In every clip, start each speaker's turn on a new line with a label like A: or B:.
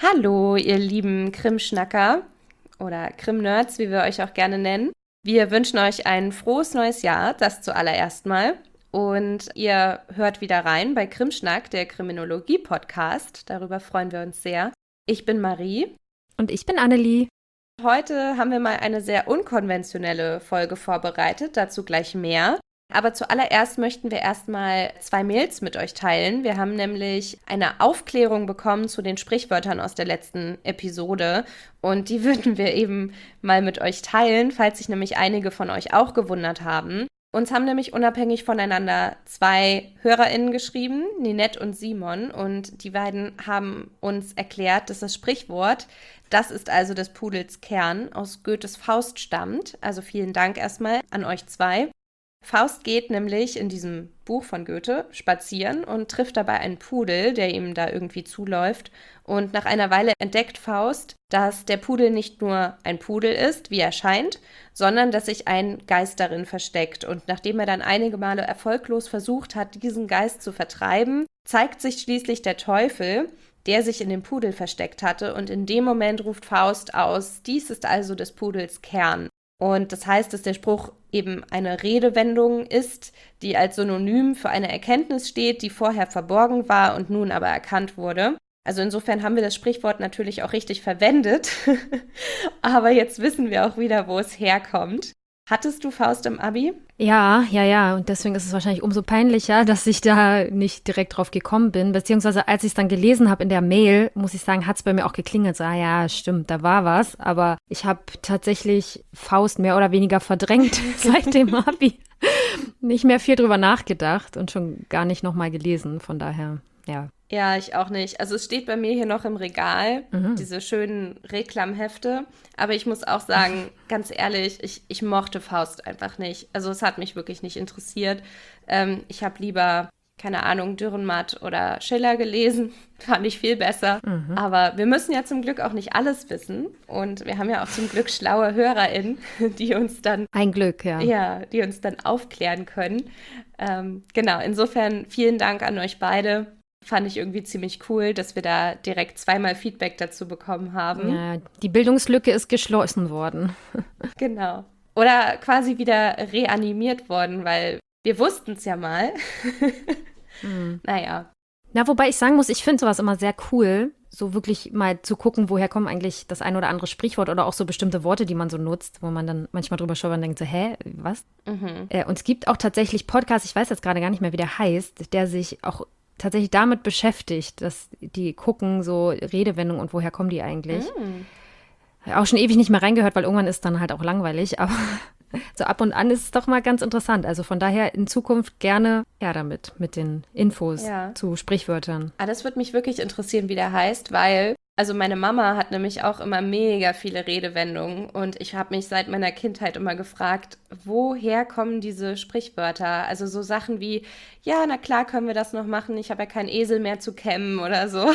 A: Hallo, ihr lieben Krimschnacker oder Krim-Nerds, wie wir euch auch gerne nennen. Wir wünschen euch ein frohes neues Jahr, das zuallererst mal. Und ihr hört wieder rein bei Krimschnack, der Kriminologie-Podcast. Darüber freuen wir uns sehr. Ich bin Marie.
B: Und ich bin Annelie.
A: Heute haben wir mal eine sehr unkonventionelle Folge vorbereitet, dazu gleich mehr. Aber zuallererst möchten wir erstmal 2 Mails mit euch teilen. Wir haben nämlich eine Aufklärung bekommen zu den Sprichwörtern aus der letzten Episode und die würden wir eben mal mit euch teilen, falls sich nämlich einige von euch auch gewundert haben. Uns haben nämlich unabhängig voneinander 2 HörerInnen geschrieben, Ninette und Simon, und die beiden haben uns erklärt, dass das Sprichwort „Das ist also des Pudels Kern" aus Goethes Faust stammt. Also vielen Dank erstmal an euch 2. Faust geht nämlich in diesem Buch von Goethe spazieren und trifft dabei einen Pudel, der ihm da irgendwie zuläuft. Und nach einer Weile entdeckt Faust, dass der Pudel nicht nur ein Pudel ist, wie er scheint, sondern dass sich ein Geist darin versteckt. Und nachdem er dann einige Male erfolglos versucht hat, diesen Geist zu vertreiben, zeigt sich schließlich der Teufel, der sich in dem Pudel versteckt hatte. Und in dem Moment ruft Faust aus: Dies ist also des Pudels Kern. Und das heißt, dass der Spruch eben eine Redewendung ist, die als Synonym für eine Erkenntnis steht, die vorher verborgen war und nun aber erkannt wurde. Also insofern haben wir das Sprichwort natürlich auch richtig verwendet, aber jetzt wissen wir auch wieder, wo es herkommt. Hattest du Faust im Abi?
B: Ja. Und deswegen ist es wahrscheinlich umso peinlicher, dass ich da nicht direkt drauf gekommen bin. Beziehungsweise als ich es dann gelesen habe in der Mail, muss ich sagen, hat es bei mir auch geklingelt. So, ja, stimmt, da war was. Aber ich habe tatsächlich Faust mehr oder weniger verdrängt seit dem Abi. Nicht mehr viel drüber nachgedacht und schon gar nicht nochmal gelesen. Von daher, ja.
A: Ja, ich auch nicht. Also es steht bei mir hier noch im Regal, diese schönen Reklamhefte. Aber ich muss auch sagen, ganz ehrlich, ich mochte Faust einfach nicht. Also es hat mich wirklich nicht interessiert. Ich habe lieber, keine Ahnung, Dürrenmatt oder Schiller gelesen. Fand ich viel besser. Aber wir müssen ja zum Glück auch nicht alles wissen. Und wir haben ja auch zum Glück schlaue HörerInnen, die uns dann
B: Ein Glück, ja.
A: ja, die uns dann aufklären können. Genau, insofern vielen Dank an euch beide. Fand ich irgendwie ziemlich cool, dass wir da direkt 2-mal Feedback dazu bekommen haben.
B: Ja, die Bildungslücke ist geschlossen worden.
A: Genau. Oder quasi wieder reanimiert worden, weil wir wussten es ja mal. Naja.
B: Na, wobei ich sagen muss, ich finde sowas immer sehr cool, so wirklich mal zu gucken, woher kommt eigentlich das ein oder andere Sprichwort oder auch so bestimmte Worte, die man so nutzt, wo man dann manchmal drüber schaut und denkt so, hä, was? Und es gibt auch tatsächlich Podcasts, ich weiß jetzt gerade gar nicht mehr, wie der heißt, der sich auch tatsächlich damit beschäftigt, dass die gucken, so Redewendungen und woher kommen die eigentlich. Auch schon ewig nicht mehr reingehört, weil irgendwann ist dann halt auch langweilig, aber so ab und an ist es doch mal ganz interessant. Also von daher in Zukunft gerne damit, mit den Infos zu Sprichwörtern.
A: Ah, das würde mich wirklich interessieren, wie der heißt, weil, also meine Mama hat nämlich auch immer mega viele Redewendungen und ich habe mich seit meiner Kindheit immer gefragt, woher kommen diese Sprichwörter? Also so Sachen wie, ja, na klar können wir das noch machen, ich habe ja keinen Esel mehr zu kämmen oder so.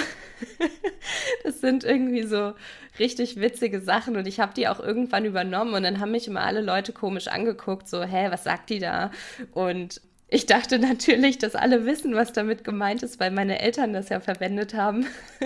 A: Das sind irgendwie so richtig witzige Sachen und ich habe die auch irgendwann übernommen und dann haben mich immer alle Leute komisch angeguckt, so, hä, was sagt die da? Und ich dachte natürlich, dass alle wissen, was damit gemeint ist, weil meine Eltern das ja verwendet haben.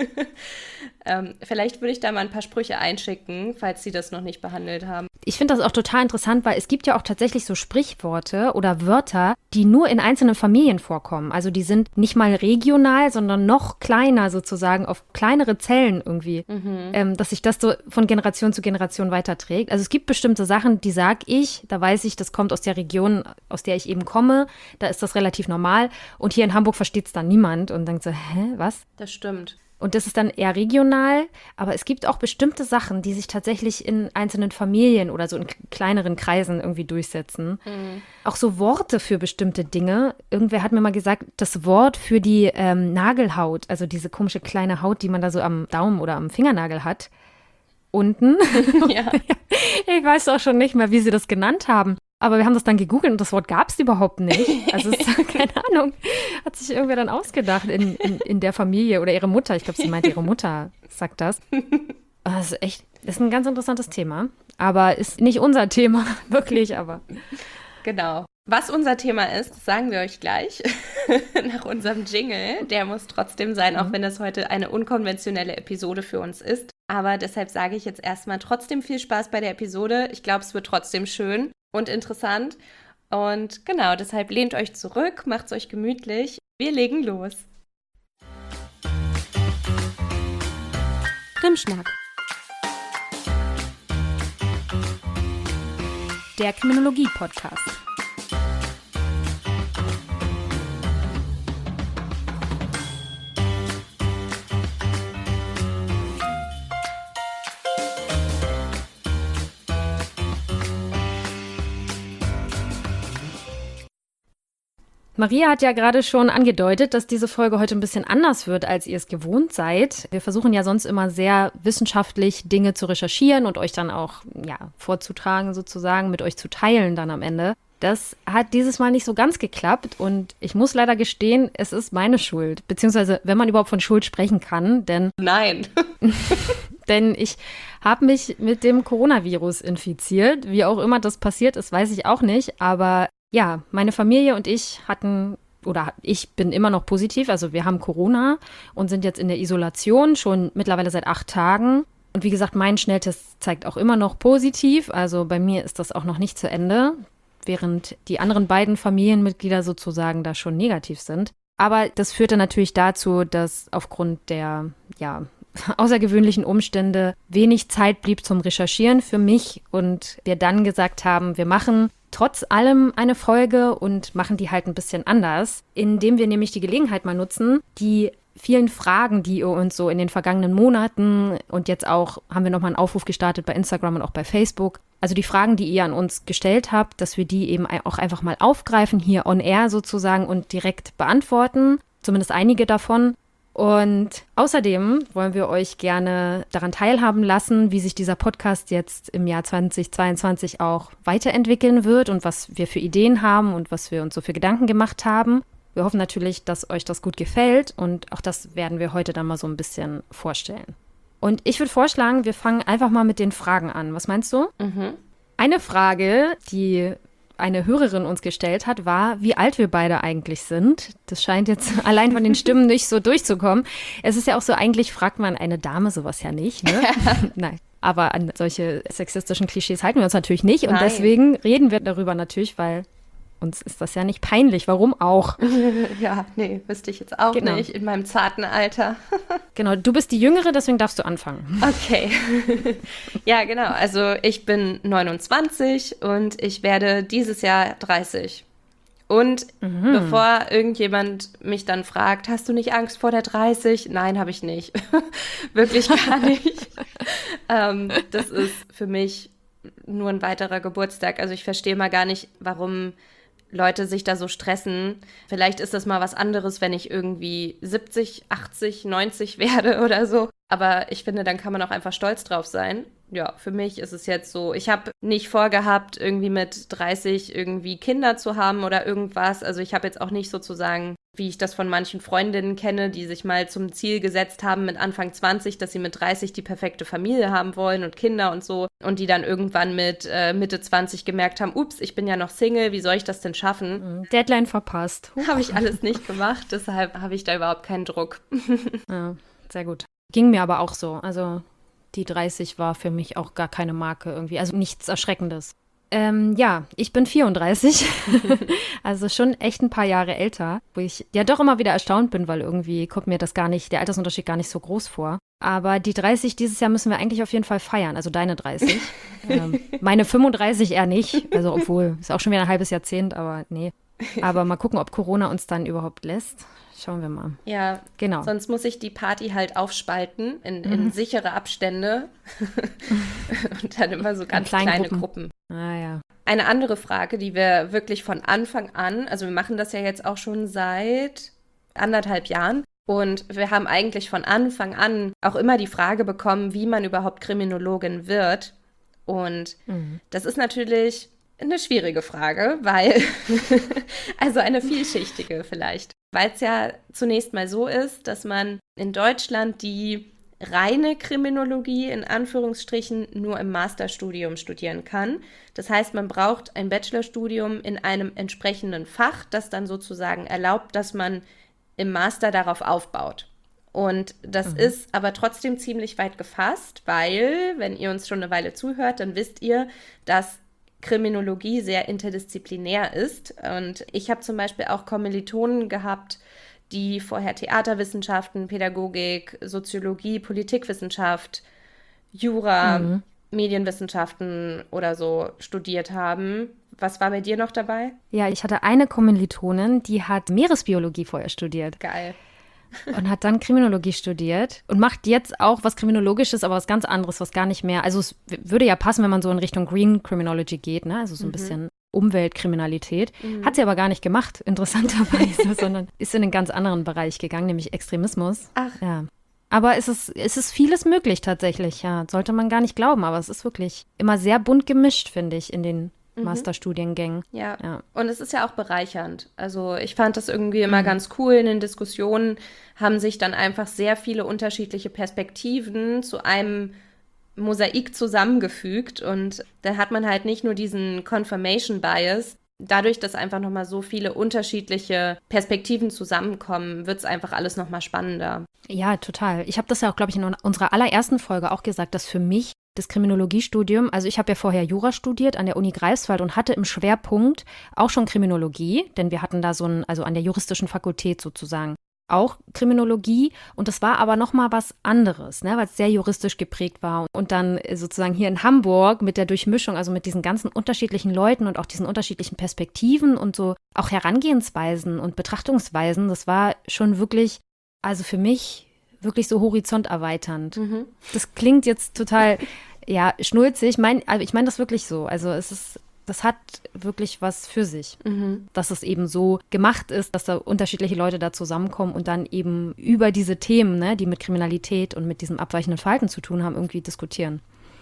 A: Vielleicht würde ich da mal ein paar Sprüche einschicken, falls sie das noch nicht behandelt haben.
B: Ich finde das auch total interessant, weil es gibt ja auch tatsächlich so Sprichworte oder Wörter, die nur in einzelnen Familien vorkommen. Also die sind nicht mal regional, sondern noch kleiner sozusagen, auf kleinere Zellen irgendwie, dass sich das so von Generation zu Generation weiterträgt. Also es gibt bestimmte Sachen, die sag ich, da weiß ich, das kommt aus der Region, aus der ich eben komme, da ist das relativ normal. Und hier in Hamburg versteht es dann niemand und denkt so, hä, was?
A: Das stimmt.
B: Und das ist dann eher regional, aber es gibt auch bestimmte Sachen, die sich tatsächlich in einzelnen Familien oder so in kleineren Kreisen irgendwie durchsetzen. Auch so Worte für bestimmte Dinge. Irgendwer hat mir mal gesagt, das Wort für die Nagelhaut, also diese komische kleine Haut, die man da so am Daumen oder am Fingernagel hat, unten.
A: Ja.
B: Ich weiß auch schon nicht mehr, wie sie das genannt haben. Aber wir haben das dann gegoogelt und das Wort gab es überhaupt nicht. Also es ist, keine Ahnung, hat sich irgendwer dann ausgedacht in der Familie oder ihre Mutter. Ich glaube, sie meinte, ihre Mutter sagt das. Das ist echt, das ist ein ganz interessantes Thema. Aber ist nicht unser Thema, wirklich, aber.
A: Genau. Was unser Thema ist, das sagen wir euch gleich nach unserem Jingle. Der muss trotzdem sein, auch wenn das heute eine unkonventionelle Episode für uns ist. Aber deshalb sage ich jetzt erstmal trotzdem viel Spaß bei der Episode. Ich glaube, es wird trotzdem schön und interessant. Und genau, deshalb lehnt euch zurück, macht's euch gemütlich. Wir legen los.
B: Krimschnack. Der Kriminologie-Podcast. Maria hat ja gerade schon angedeutet, dass diese Folge heute ein bisschen anders wird, als ihr es gewohnt seid. Wir versuchen ja sonst immer sehr wissenschaftlich Dinge zu recherchieren und euch dann auch vorzutragen sozusagen, mit euch zu teilen dann am Ende. Das hat dieses Mal nicht so ganz geklappt und ich muss leider gestehen, es ist meine Schuld. Beziehungsweise, wenn man überhaupt von Schuld sprechen kann, denn...
A: Nein.
B: Denn ich habe mich mit dem Coronavirus infiziert. Wie auch immer das passiert ist, weiß ich auch nicht, aber... Ja, meine Familie und ich ich bin immer noch positiv, also wir haben Corona und sind jetzt in der Isolation, schon mittlerweile seit 8 Tagen. Und wie gesagt, mein Schnelltest zeigt auch immer noch positiv, also bei mir ist das auch noch nicht zu Ende, während die anderen beiden Familienmitglieder sozusagen da schon negativ sind. Aber das führte natürlich dazu, dass aufgrund der, außergewöhnlichen Umstände wenig Zeit blieb zum Recherchieren für mich und wir dann gesagt haben, wir machen trotz allem eine Folge und machen die halt ein bisschen anders, indem wir nämlich die Gelegenheit mal nutzen, die vielen Fragen, die ihr uns so in den vergangenen Monaten und jetzt auch haben wir nochmal einen Aufruf gestartet bei Instagram und auch bei Facebook, also die Fragen, die ihr an uns gestellt habt, dass wir die eben auch einfach mal aufgreifen, hier on air sozusagen und direkt beantworten, zumindest einige davon. Und außerdem wollen wir euch gerne daran teilhaben lassen, wie sich dieser Podcast jetzt im Jahr 2022 auch weiterentwickeln wird und was wir für Ideen haben und was wir uns so für Gedanken gemacht haben. Wir hoffen natürlich, dass euch das gut gefällt und auch das werden wir heute dann mal so ein bisschen vorstellen. Und ich würde vorschlagen, wir fangen einfach mal mit den Fragen an. Was meinst du? Eine Frage, die eine Hörerin uns gestellt hat, war, wie alt wir beide eigentlich sind. Das scheint jetzt allein von den Stimmen nicht so durchzukommen. Es ist ja auch so, eigentlich fragt man eine Dame sowas ja nicht, ne? Nein. Aber an solche sexistischen Klischees halten wir uns natürlich nicht. Und deswegen reden wir darüber natürlich, weil uns ist das ja nicht peinlich. Warum auch?
A: Ja, nee, wüsste ich jetzt auch nicht in meinem zarten Alter.
B: Genau, du bist die Jüngere, deswegen darfst du anfangen.
A: Okay. Ja, genau. Also ich bin 29 und ich werde dieses Jahr 30. Und bevor irgendjemand mich dann fragt, hast du nicht Angst vor der 30? Nein, habe ich nicht. Wirklich gar nicht. Das ist für mich nur ein weiterer Geburtstag. Also ich verstehe mal gar nicht, warum Leute sich da so stressen. Vielleicht ist das mal was anderes, wenn ich irgendwie 70, 80, 90 werde oder so. Aber ich finde, dann kann man auch einfach stolz drauf sein. Ja, für mich ist es jetzt so, ich habe nicht vorgehabt, irgendwie mit 30 irgendwie Kinder zu haben oder irgendwas. Also ich habe jetzt auch nicht sozusagen, wie ich das von manchen Freundinnen kenne, die sich mal zum Ziel gesetzt haben mit Anfang 20, dass sie mit 30 die perfekte Familie haben wollen und Kinder und so. Und die dann irgendwann mit Mitte 20 gemerkt haben, ups, ich bin ja noch Single, wie soll ich das denn schaffen?
B: Deadline verpasst.
A: Habe ich alles nicht gemacht, deshalb habe ich da überhaupt keinen Druck.
B: Ja, sehr gut. Ging mir aber auch so. Also die 30 war für mich auch gar keine Marke irgendwie. Also nichts Erschreckendes. Ich bin 34. Also schon echt ein paar Jahre älter. Wo ich ja doch immer wieder erstaunt bin, weil irgendwie kommt mir der Altersunterschied gar nicht so groß vor. Aber die 30 dieses Jahr müssen wir eigentlich auf jeden Fall feiern. Also deine 30. Meine 35 eher nicht. Also obwohl, ist auch schon wieder ein halbes Jahrzehnt, aber nee. Aber mal gucken, ob Corona uns dann überhaupt lässt. Schauen wir mal.
A: Ja, genau. Sonst muss ich die Party halt aufspalten in sichere Abstände und dann immer so ganz kleine Gruppen.
B: Ah ja.
A: Eine andere Frage, die wir wirklich von Anfang an, also wir machen das ja jetzt auch schon seit 1,5 Jahren und wir haben eigentlich von Anfang an auch immer die Frage bekommen, wie man überhaupt Kriminologin wird. Und das ist natürlich eine schwierige Frage, weil, also eine vielschichtige vielleicht, weil es ja zunächst mal so ist, dass man in Deutschland die reine Kriminologie in Anführungsstrichen nur im Masterstudium studieren kann. Das heißt, man braucht ein Bachelorstudium in einem entsprechenden Fach, das dann sozusagen erlaubt, dass man im Master darauf aufbaut. Und das ist aber trotzdem ziemlich weit gefasst, weil, wenn ihr uns schon eine Weile zuhört, dann wisst ihr, dass Kriminologie sehr interdisziplinär ist. Und ich habe zum Beispiel auch Kommilitonen gehabt, die vorher Theaterwissenschaften, Pädagogik, Soziologie, Politikwissenschaft, Jura, Medienwissenschaften oder so studiert haben. Was war bei dir noch dabei?
B: Ja, ich hatte eine Kommilitonin, die hat Meeresbiologie vorher studiert.
A: Geil.
B: Und hat dann Kriminologie studiert und macht jetzt auch was Kriminologisches, aber was ganz anderes, was gar nicht mehr, also es würde ja passen, wenn man so in Richtung Green Criminology geht, ne? Also so ein bisschen Umweltkriminalität. Hat sie aber gar nicht gemacht, interessanterweise, sondern ist in einen ganz anderen Bereich gegangen, nämlich Extremismus.
A: Ach.
B: Ja. Aber es ist vieles möglich tatsächlich, ja. Sollte man gar nicht glauben, aber es ist wirklich immer sehr bunt gemischt, finde ich, in den Masterstudiengängen.
A: Ja, und es ist ja auch bereichernd. Also ich fand das irgendwie immer ganz cool. In den Diskussionen haben sich dann einfach sehr viele unterschiedliche Perspektiven zu einem Mosaik zusammengefügt. Und da hat man halt nicht nur diesen Confirmation Bias. Dadurch, dass einfach nochmal so viele unterschiedliche Perspektiven zusammenkommen, wird es einfach alles nochmal spannender.
B: Ja, total. Ich habe das ja auch, glaube ich, in unserer allerersten Folge auch gesagt, dass für mich das Kriminologiestudium, also ich habe ja vorher Jura studiert an der Uni Greifswald und hatte im Schwerpunkt auch schon Kriminologie, denn wir hatten da also an der juristischen Fakultät sozusagen auch Kriminologie und das war aber nochmal was anderes, ne, weil es sehr juristisch geprägt war und dann sozusagen hier in Hamburg mit der Durchmischung, also mit diesen ganzen unterschiedlichen Leuten und auch diesen unterschiedlichen Perspektiven und so auch Herangehensweisen und Betrachtungsweisen, das war schon wirklich, also für mich wirklich so horizonterweiternd. Das klingt jetzt total, ja, schnulzig. Ich meine das wirklich so. Also das hat wirklich was für sich, dass es eben so gemacht ist, dass da unterschiedliche Leute da zusammenkommen und dann eben über diese Themen, ne, die mit Kriminalität und mit diesem abweichenden Verhalten zu tun haben, irgendwie diskutieren.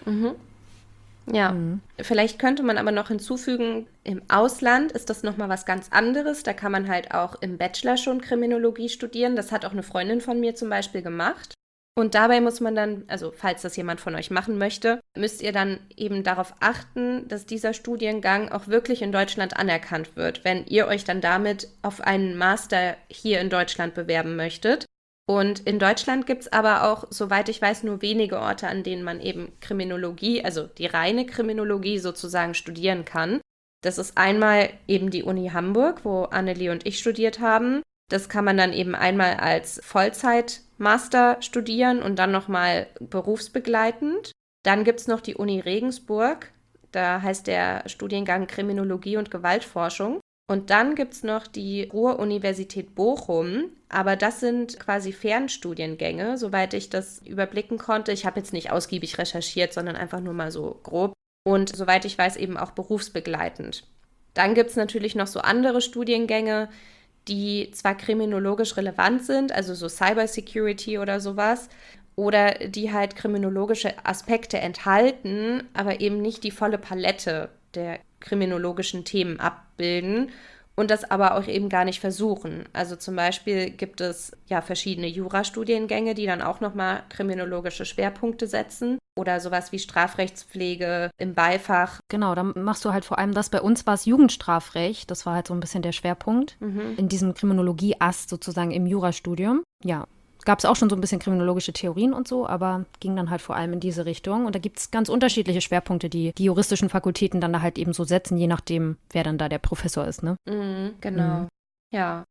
A: Ja, vielleicht könnte man aber noch hinzufügen, im Ausland ist das nochmal was ganz anderes. Da kann man halt auch im Bachelor schon Kriminologie studieren. Das hat auch eine Freundin von mir zum Beispiel gemacht. Und dabei muss man dann, also falls das jemand von euch machen möchte, müsst ihr dann eben darauf achten, dass dieser Studiengang auch wirklich in Deutschland anerkannt wird, wenn ihr euch dann damit auf einen Master hier in Deutschland bewerben möchtet. Und in Deutschland gibt es aber auch, soweit ich weiß, nur wenige Orte, an denen man eben Kriminologie, also die reine Kriminologie sozusagen studieren kann. Das ist einmal eben die Uni Hamburg, wo Annelie und ich studiert haben. Das kann man dann eben einmal als Vollzeit-Master studieren und dann nochmal berufsbegleitend. Dann gibt es noch die Uni Regensburg, da heißt der Studiengang Kriminologie und Gewaltforschung. Und dann gibt es noch die Ruhr-Universität Bochum, aber das sind quasi Fernstudiengänge, soweit ich das überblicken konnte. Ich habe jetzt nicht ausgiebig recherchiert, sondern einfach nur mal so grob. Und soweit ich weiß, eben auch berufsbegleitend. Dann gibt es natürlich noch so andere Studiengänge, die zwar kriminologisch relevant sind, also so Cybersecurity oder sowas, oder die halt kriminologische Aspekte enthalten, aber eben nicht die volle Palette der kriminologischen Themen abbilden und das aber auch eben gar nicht versuchen. Also zum Beispiel gibt es ja verschiedene Jurastudiengänge, die dann auch nochmal kriminologische Schwerpunkte setzen oder sowas wie Strafrechtspflege im Beifach.
B: Genau, dann machst du halt vor allem das. Bei uns war es Jugendstrafrecht, das war halt so ein bisschen der Schwerpunkt in diesem Kriminologie-Ast sozusagen im Jurastudium. Ja, gab es auch schon so ein bisschen kriminologische Theorien und so, aber ging dann halt vor allem in diese Richtung. Und da gibt es ganz unterschiedliche Schwerpunkte, die juristischen Fakultäten dann da halt eben so setzen, je nachdem, wer dann da der Professor ist, ne?
A: Genau, ja.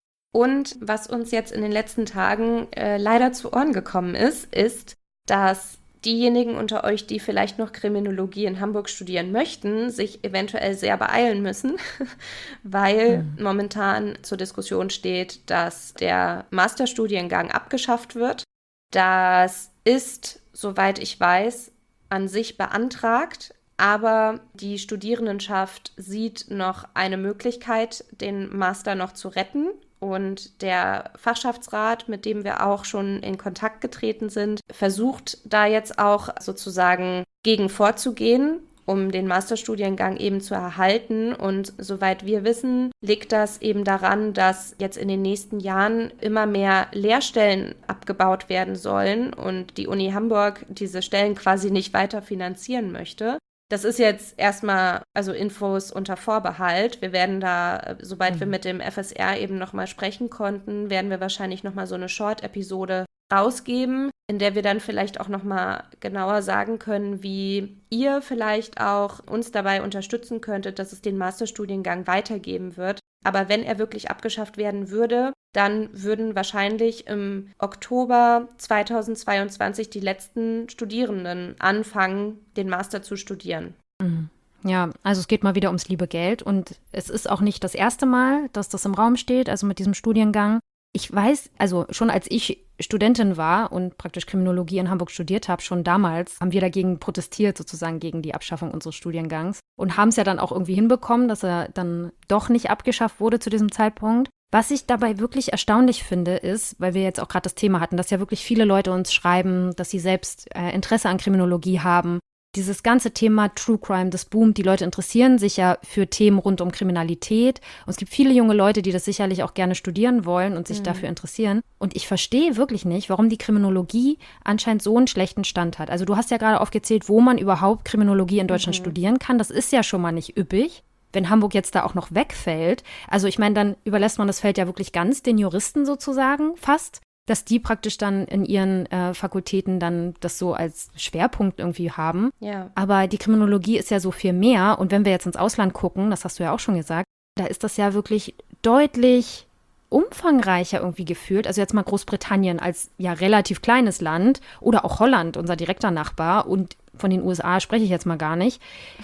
A: Und was uns jetzt in den letzten Tagen leider zu Ohren gekommen ist, dass diejenigen unter euch, die vielleicht noch Kriminologie in Hamburg studieren möchten, sich eventuell sehr beeilen müssen, weil momentan zur Diskussion steht, dass der Masterstudiengang abgeschafft wird. Das ist, soweit ich weiß, an sich beantragt, aber die Studierendenschaft sieht noch eine Möglichkeit, den Master noch zu retten. Und der Fachschaftsrat, mit dem wir auch schon in Kontakt getreten sind, versucht da jetzt auch sozusagen gegen vorzugehen um den Masterstudiengang eben zu erhalten. Und soweit wir wissen, liegt das eben daran, dass jetzt in den nächsten Jahren immer mehr Lehrstellen abgebaut werden sollen und die Uni Hamburg diese Stellen quasi nicht weiter finanzieren möchte. Das ist jetzt erstmal, also Infos unter Vorbehalt. Wir werden da, sobald wir mit dem FSR eben nochmal sprechen konnten, werden wir wahrscheinlich nochmal so eine Short-Episode rausgeben, in der wir dann vielleicht auch nochmal genauer sagen können, wie ihr vielleicht auch uns dabei unterstützen könntet, dass es den Masterstudiengang weitergeben wird. Aber wenn er wirklich abgeschafft werden würde, dann würden wahrscheinlich im Oktober 2022 die letzten Studierenden anfangen, den Master zu studieren.
B: Ja, also es geht mal wieder ums liebe Geld und es ist auch nicht das erste Mal, dass das im Raum steht, also mit diesem Studiengang. Ich weiß, also schon als ich Studentin war und praktisch Kriminologie in Hamburg studiert habe, schon damals haben wir dagegen protestiert, sozusagen gegen die Abschaffung unseres Studiengangs und haben es ja dann auch irgendwie hinbekommen, dass er dann doch nicht abgeschafft wurde zu diesem Zeitpunkt. Was ich dabei wirklich erstaunlich finde, ist, weil wir jetzt auch gerade das Thema hatten, dass ja wirklich viele Leute uns schreiben, dass sie selbst Interesse an Kriminologie haben. Dieses ganze Thema True Crime, das boomt. Die Leute interessieren sich ja für Themen rund um Kriminalität. Und es gibt viele junge Leute, die das sicherlich auch gerne studieren wollen und sich dafür interessieren. Und ich verstehe wirklich nicht, warum die Kriminologie anscheinend so einen schlechten Stand hat. Also du hast ja gerade aufgezählt, wo man überhaupt Kriminologie in Deutschland studieren kann. Das ist ja schon mal nicht üppig. Wenn Hamburg jetzt da auch noch wegfällt, also ich meine, dann überlässt man das Feld ja wirklich ganz den Juristen sozusagen fast, dass die praktisch dann in ihren Fakultäten dann das so als Schwerpunkt irgendwie haben.
A: Ja.
B: Aber die Kriminologie ist ja so viel mehr. Und wenn wir jetzt ins Ausland gucken, das hast du ja auch schon gesagt, da ist das ja wirklich deutlich umfangreicher irgendwie gefühlt. Also jetzt mal Großbritannien als ja relativ kleines Land oder auch Holland, unser direkter Nachbar. Und von den USA spreche ich jetzt mal gar nicht,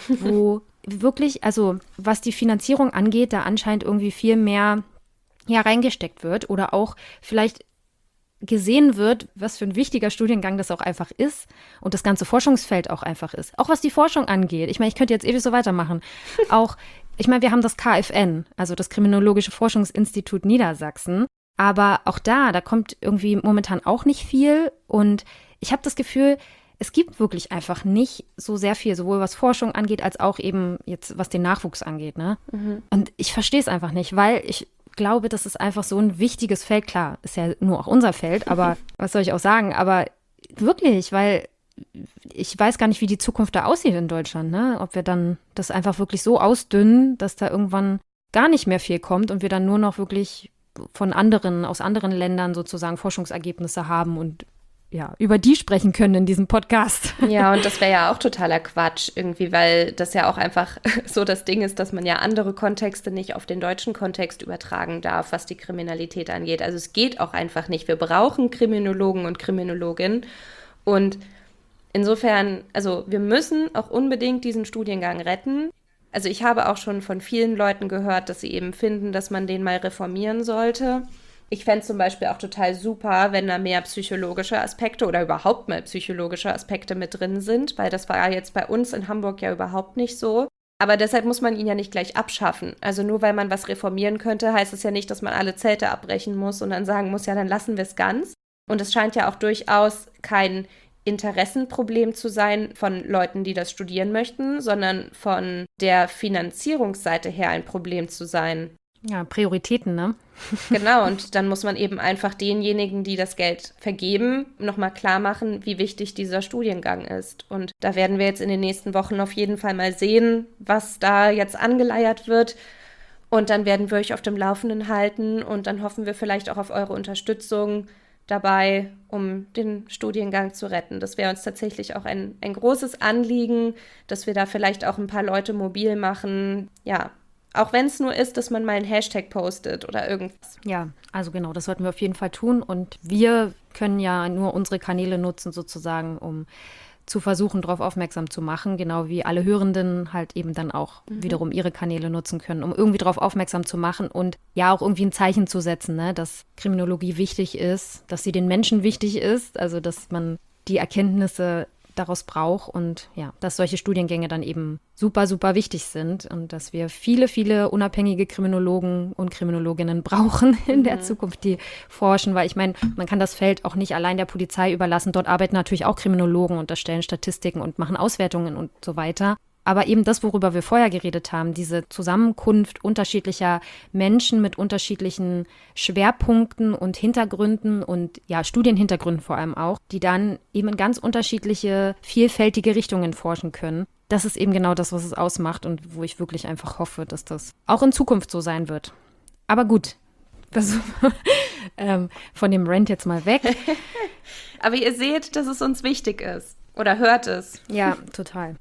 B: wo wirklich, also was die Finanzierung angeht, da anscheinend irgendwie viel mehr reingesteckt wird oder auch vielleicht gesehen wird, was für ein wichtiger Studiengang das auch einfach ist und das ganze Forschungsfeld auch einfach ist. Auch was die Forschung angeht. Ich meine, ich könnte jetzt ewig so weitermachen. Auch, ich meine, wir haben das KFN, also das Kriminologische Forschungsinstitut Niedersachsen, aber auch da kommt irgendwie momentan auch nicht viel und ich habe das Gefühl, es gibt wirklich einfach nicht so sehr viel, sowohl was Forschung angeht, als auch eben jetzt, was den Nachwuchs angeht, ne? Und ich verstehe es einfach nicht, weil ich glaube, das ist einfach so ein wichtiges Feld. Klar, ist ja nur auch unser Feld, aber was soll ich auch sagen? Aber wirklich, weil ich weiß gar nicht, wie die Zukunft da aussieht in Deutschland, ne? Ob wir dann das einfach wirklich so ausdünnen, dass da irgendwann gar nicht mehr viel kommt und wir dann nur noch wirklich aus anderen Ländern sozusagen Forschungsergebnisse haben und ja, über die sprechen können in diesem Podcast.
A: Ja, und das wäre ja auch totaler Quatsch irgendwie, weil das ja auch einfach so das Ding ist, dass man ja andere Kontexte nicht auf den deutschen Kontext übertragen darf, was die Kriminalität angeht. Also es geht auch einfach nicht. Wir brauchen Kriminologen und Kriminologinnen und insofern, also wir müssen auch unbedingt diesen Studiengang retten. Also ich habe auch schon von vielen Leuten gehört, dass sie eben finden, dass man den mal reformieren sollte. Ich fände es zum Beispiel auch total super, wenn da mehr psychologische Aspekte oder überhaupt mal psychologische Aspekte mit drin sind, weil das war ja jetzt bei uns in Hamburg ja überhaupt nicht so. Aber deshalb muss man ihn ja nicht gleich abschaffen. Also nur weil man was reformieren könnte, heißt es ja nicht, dass man alle Zelte abbrechen muss und dann sagen muss, ja, dann lassen wir es ganz. Und es scheint ja auch durchaus kein Interessenproblem zu sein von Leuten, die das studieren möchten, sondern von der Finanzierungsseite her ein Problem zu sein.
B: Ja, Prioritäten, ne?
A: Genau, und dann muss man eben einfach denjenigen, die das Geld vergeben, nochmal klar machen, wie wichtig dieser Studiengang ist. Und da werden wir jetzt in den nächsten Wochen auf jeden Fall mal sehen, was da jetzt angeleiert wird. Und dann werden wir euch auf dem Laufenden halten und dann hoffen wir vielleicht auch auf eure Unterstützung dabei, um den Studiengang zu retten. Das wäre uns tatsächlich auch ein großes Anliegen, dass wir da vielleicht auch ein paar Leute mobil machen, ja. Auch wenn es nur ist, dass man mal einen Hashtag postet oder irgendwas.
B: Ja, also genau, das sollten wir auf jeden Fall tun. Und wir können ja nur unsere Kanäle nutzen sozusagen, um zu versuchen, darauf aufmerksam zu machen. Genau wie alle Hörenden halt eben dann auch wiederum ihre Kanäle nutzen können, um irgendwie darauf aufmerksam zu machen und ja auch irgendwie ein Zeichen zu setzen, ne, dass Kriminologie wichtig ist, dass sie den Menschen wichtig ist, also dass man die Erkenntnisse daraus braucht und ja, dass solche Studiengänge dann eben super, super wichtig sind und dass wir viele, viele unabhängige Kriminologen und Kriminologinnen brauchen in der Zukunft, die forschen, weil ich meine, man kann das Feld auch nicht allein der Polizei überlassen. Dort arbeiten natürlich auch Kriminologen und erstellen Statistiken und machen Auswertungen und so weiter. Aber eben das, worüber wir vorher geredet haben, diese Zusammenkunft unterschiedlicher Menschen mit unterschiedlichen Schwerpunkten und Hintergründen und ja, Studienhintergründen vor allem auch, die dann eben in ganz unterschiedliche, vielfältige Richtungen forschen können. Das ist eben genau das, was es ausmacht und wo ich wirklich einfach hoffe, dass das auch in Zukunft so sein wird. Aber gut, von dem Rant jetzt mal weg.
A: Aber ihr seht, dass es uns wichtig ist. Oder hört es.
B: Ja, total.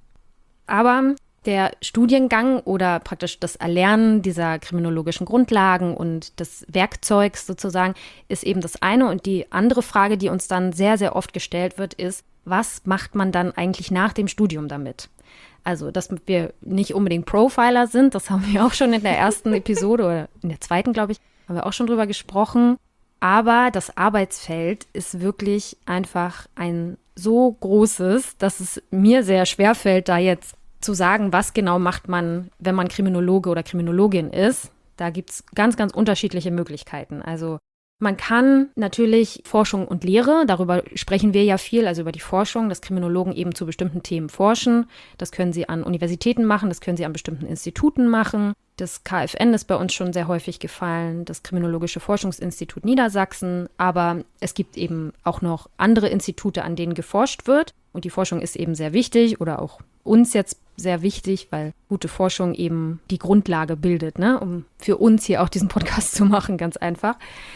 B: Aber der Studiengang oder praktisch das Erlernen dieser kriminologischen Grundlagen und des Werkzeugs sozusagen ist eben das eine. Und die andere Frage, die uns dann sehr, sehr oft gestellt wird, ist, was macht man dann eigentlich nach dem Studium damit? Also, dass wir nicht unbedingt Profiler sind, das haben wir auch schon in der ersten Episode oder in der zweiten, glaube ich, haben wir auch schon drüber gesprochen. Aber das Arbeitsfeld ist wirklich einfach ein so großes, dass es mir sehr schwer fällt, da jetzt zu sagen, was genau macht man, wenn man Kriminologe oder Kriminologin ist. Da gibt es ganz, ganz unterschiedliche Möglichkeiten. Also man kann natürlich Forschung und Lehre, darüber sprechen wir ja viel, also über die Forschung, dass Kriminologen eben zu bestimmten Themen forschen. Das können sie an Universitäten machen, das können sie an bestimmten Instituten machen. Das KFN ist bei uns schon sehr häufig gefallen, das Kriminologische Forschungsinstitut Niedersachsen. Aber es gibt eben auch noch andere Institute, an denen geforscht wird. Und die Forschung ist eben sehr wichtig oder auch uns jetzt sehr wichtig, weil gute Forschung eben die Grundlage bildet, ne? Um für uns hier auch diesen Podcast zu machen, ganz einfach.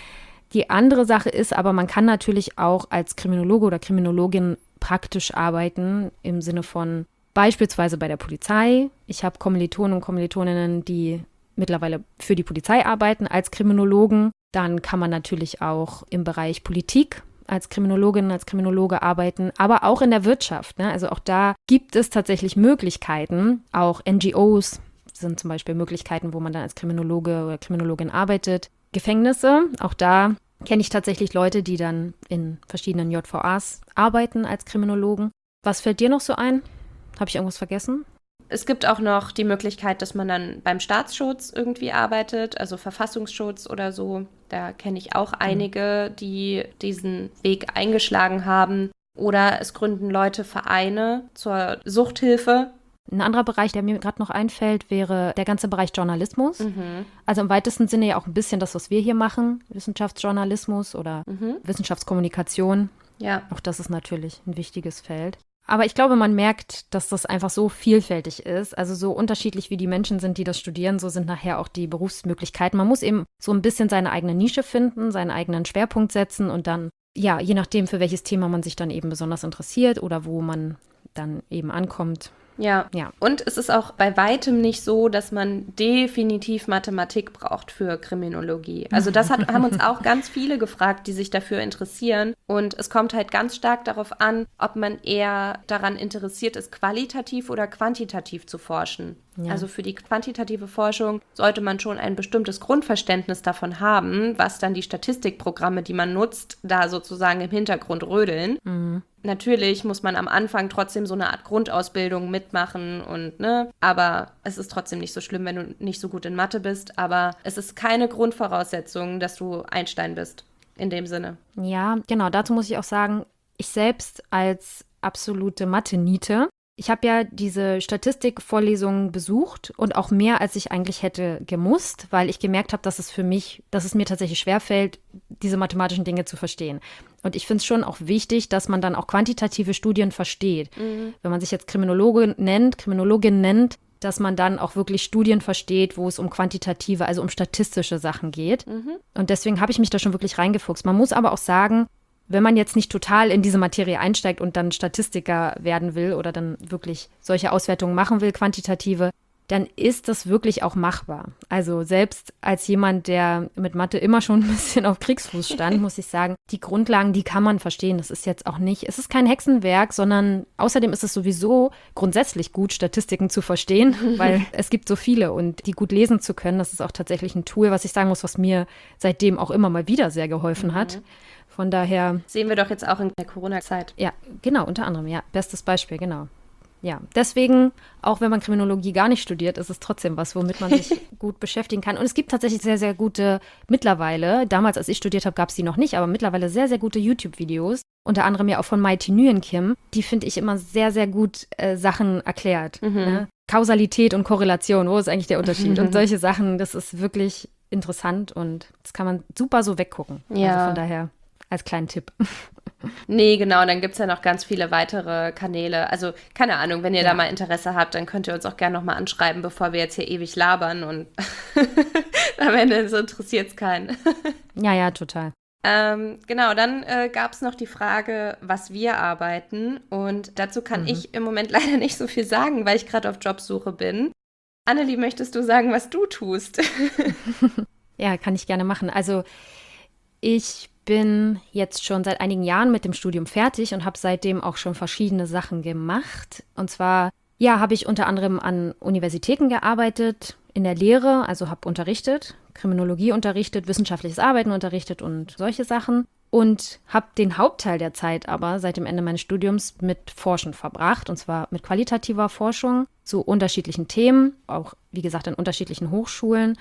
B: Die andere Sache ist aber, man kann natürlich auch als Kriminologe oder Kriminologin praktisch arbeiten, im Sinne von beispielsweise bei der Polizei. Ich habe Kommilitonen und Kommilitoninnen, die mittlerweile für die Polizei arbeiten als Kriminologen. Dann kann man natürlich auch im Bereich Politik als Kriminologin, als Kriminologe arbeiten, aber auch in der Wirtschaft, ne? Also auch da gibt es tatsächlich Möglichkeiten. Auch NGOs sind zum Beispiel Möglichkeiten, wo man dann als Kriminologe oder Kriminologin arbeitet. Gefängnisse, auch da kenne ich tatsächlich Leute, die dann in verschiedenen JVAs arbeiten als Kriminologen. Was fällt dir noch so ein? Habe ich irgendwas vergessen?
A: Es gibt auch noch die Möglichkeit, dass man dann beim Staatsschutz irgendwie arbeitet, also Verfassungsschutz oder so. Da kenne ich auch einige, die diesen Weg eingeschlagen haben. Oder es gründen Leute Vereine zur Suchthilfe.
B: Ein anderer Bereich, der mir gerade noch einfällt, wäre der ganze Bereich Journalismus. Also im weitesten Sinne ja auch ein bisschen das, was wir hier machen, Wissenschaftsjournalismus oder Wissenschaftskommunikation.
A: Ja.
B: Auch das ist natürlich ein wichtiges Feld. Aber ich glaube, man merkt, dass das einfach so vielfältig ist. Also so unterschiedlich wie die Menschen sind, die das studieren, so sind nachher auch die Berufsmöglichkeiten. Man muss eben so ein bisschen seine eigene Nische finden, seinen eigenen Schwerpunkt setzen und dann, ja, je nachdem, für welches Thema man sich dann eben besonders interessiert oder wo man dann eben ankommt.
A: Ja. Und es ist auch bei weitem nicht so, dass man definitiv Mathematik braucht für Kriminologie. Also das haben uns auch ganz viele gefragt, die sich dafür interessieren. Und es kommt halt ganz stark darauf an, ob man eher daran interessiert ist, qualitativ oder quantitativ zu forschen. Ja. Also für die quantitative Forschung sollte man schon ein bestimmtes Grundverständnis davon haben, was dann die Statistikprogramme, die man nutzt, da sozusagen im Hintergrund rödeln. Natürlich muss man am Anfang trotzdem so eine Art Grundausbildung mitmachen aber es ist trotzdem nicht so schlimm, wenn du nicht so gut in Mathe bist, aber es ist keine Grundvoraussetzung, dass du Einstein bist, in dem Sinne.
B: Ja, genau, dazu muss ich auch sagen, ich selbst als absolute Mathe-Niete, ich habe ja diese Statistikvorlesungen besucht und auch mehr, als ich eigentlich hätte gemusst, weil ich gemerkt habe, dass es mir tatsächlich schwerfällt, diese mathematischen Dinge zu verstehen. Und ich finde es schon auch wichtig, dass man dann auch quantitative Studien versteht. Wenn man sich jetzt Kriminologin nennt, dass man dann auch wirklich Studien versteht, wo es um quantitative, also um statistische Sachen geht. Und deswegen habe ich mich da schon wirklich reingefuchst. Man muss aber auch sagen, wenn man jetzt nicht total in diese Materie einsteigt und dann Statistiker werden will oder dann wirklich solche Auswertungen machen will, quantitative, dann ist das wirklich auch machbar. Also selbst als jemand, der mit Mathe immer schon ein bisschen auf Kriegsfuß stand, muss ich sagen, die Grundlagen, die kann man verstehen. Das ist jetzt auch nicht, es ist kein Hexenwerk, sondern außerdem ist es sowieso grundsätzlich gut, Statistiken zu verstehen, weil es gibt so viele und die gut lesen zu können, das ist auch tatsächlich ein Tool, was ich sagen muss, was mir seitdem auch immer mal wieder sehr geholfen hat. Von daher
A: sehen wir doch jetzt auch in der Corona-Zeit.
B: Ja, genau, unter anderem, ja. Bestes Beispiel, genau. Ja, deswegen, auch wenn man Kriminologie gar nicht studiert, ist es trotzdem was, womit man sich gut beschäftigen kann. Und es gibt tatsächlich sehr, sehr gute, mittlerweile, damals als ich studiert habe, gab es die noch nicht, aber mittlerweile sehr, sehr gute YouTube-Videos, unter anderem ja auch von Mighty Nguyen Kim, die finde ich immer sehr, sehr gut Sachen erklärt. Ne? Kausalität und Korrelation, wo ist eigentlich der Unterschied? Und solche Sachen, das ist wirklich interessant und das kann man super so weggucken.
A: Ja.
B: Also von daher als kleinen Tipp.
A: Nee, genau, dann gibt es ja noch ganz viele weitere Kanäle. Also, keine Ahnung, wenn ihr da mal Interesse habt, dann könnt ihr uns auch gerne nochmal anschreiben, bevor wir jetzt hier ewig labern und am Ende so interessiert es keinen.
B: Ja, total.
A: Genau, dann gab es noch die Frage, was wir arbeiten. Und dazu kann ich im Moment leider nicht so viel sagen, weil ich gerade auf Jobsuche bin. Annelie, möchtest du sagen, was du tust?
B: Ja, kann ich gerne machen. Also ich bin jetzt schon seit einigen Jahren mit dem Studium fertig und habe seitdem auch schon verschiedene Sachen gemacht. Und zwar, habe ich unter anderem an Universitäten gearbeitet, in der Lehre, also habe unterrichtet, Kriminologie unterrichtet, wissenschaftliches Arbeiten unterrichtet und solche Sachen. Und habe den Hauptteil der Zeit aber seit dem Ende meines Studiums mit Forschen verbracht, und zwar mit qualitativer Forschung zu unterschiedlichen Themen, auch wie gesagt an unterschiedlichen Hochschulen.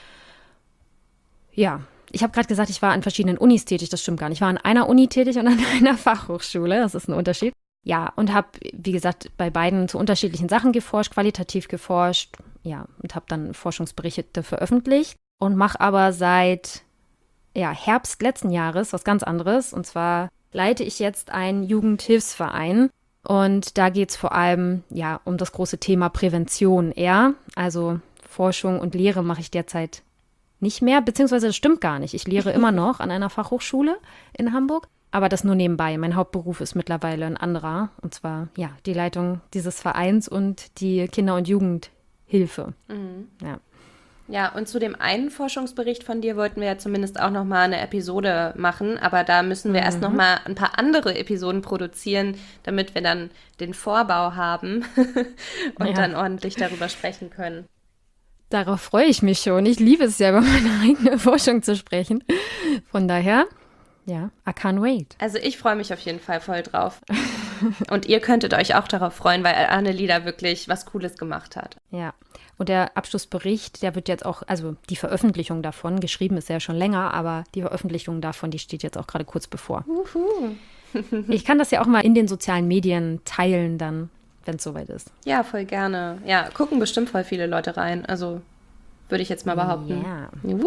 B: Ja, ich habe gerade gesagt, ich war an verschiedenen Unis tätig, das stimmt gar nicht. Ich war an einer Uni tätig und an einer Fachhochschule, das ist ein Unterschied. Ja, und habe, wie gesagt, bei beiden zu unterschiedlichen Sachen geforscht, qualitativ geforscht, und habe dann Forschungsberichte veröffentlicht und mache aber seit Herbst letzten Jahres was ganz anderes. Und zwar leite ich jetzt einen Jugendhilfsverein und da geht es vor allem um das große Thema Prävention eher. Also Forschung und Lehre mache ich derzeit nicht mehr, beziehungsweise das stimmt gar nicht. Ich lehre immer noch an einer Fachhochschule in Hamburg, aber das nur nebenbei. Mein Hauptberuf ist mittlerweile ein anderer, und zwar die Leitung dieses Vereins und die Kinder- und Jugendhilfe.
A: Mhm. Ja, und zu dem einen Forschungsbericht von dir wollten wir ja zumindest auch noch mal eine Episode machen, aber da müssen wir erst noch mal ein paar andere Episoden produzieren, damit wir dann den Vorbau haben und dann ordentlich darüber sprechen können.
B: Darauf freue ich mich schon. Ich liebe es ja, über meine eigene Forschung zu sprechen. Von daher, I can't wait.
A: Also ich freue mich auf jeden Fall voll drauf. Und ihr könntet euch auch darauf freuen, weil Annelie da wirklich was Cooles gemacht hat.
B: Ja, und der Abschlussbericht, der wird jetzt auch, also die Veröffentlichung davon, geschrieben ist ja schon länger, aber die Veröffentlichung davon, die steht jetzt auch gerade kurz bevor. Ich kann das ja auch mal in den sozialen Medien teilen dann, wenn es soweit ist.
A: Ja, voll gerne. Ja, gucken bestimmt voll viele Leute rein. Also würde ich jetzt mal behaupten.
B: Ja.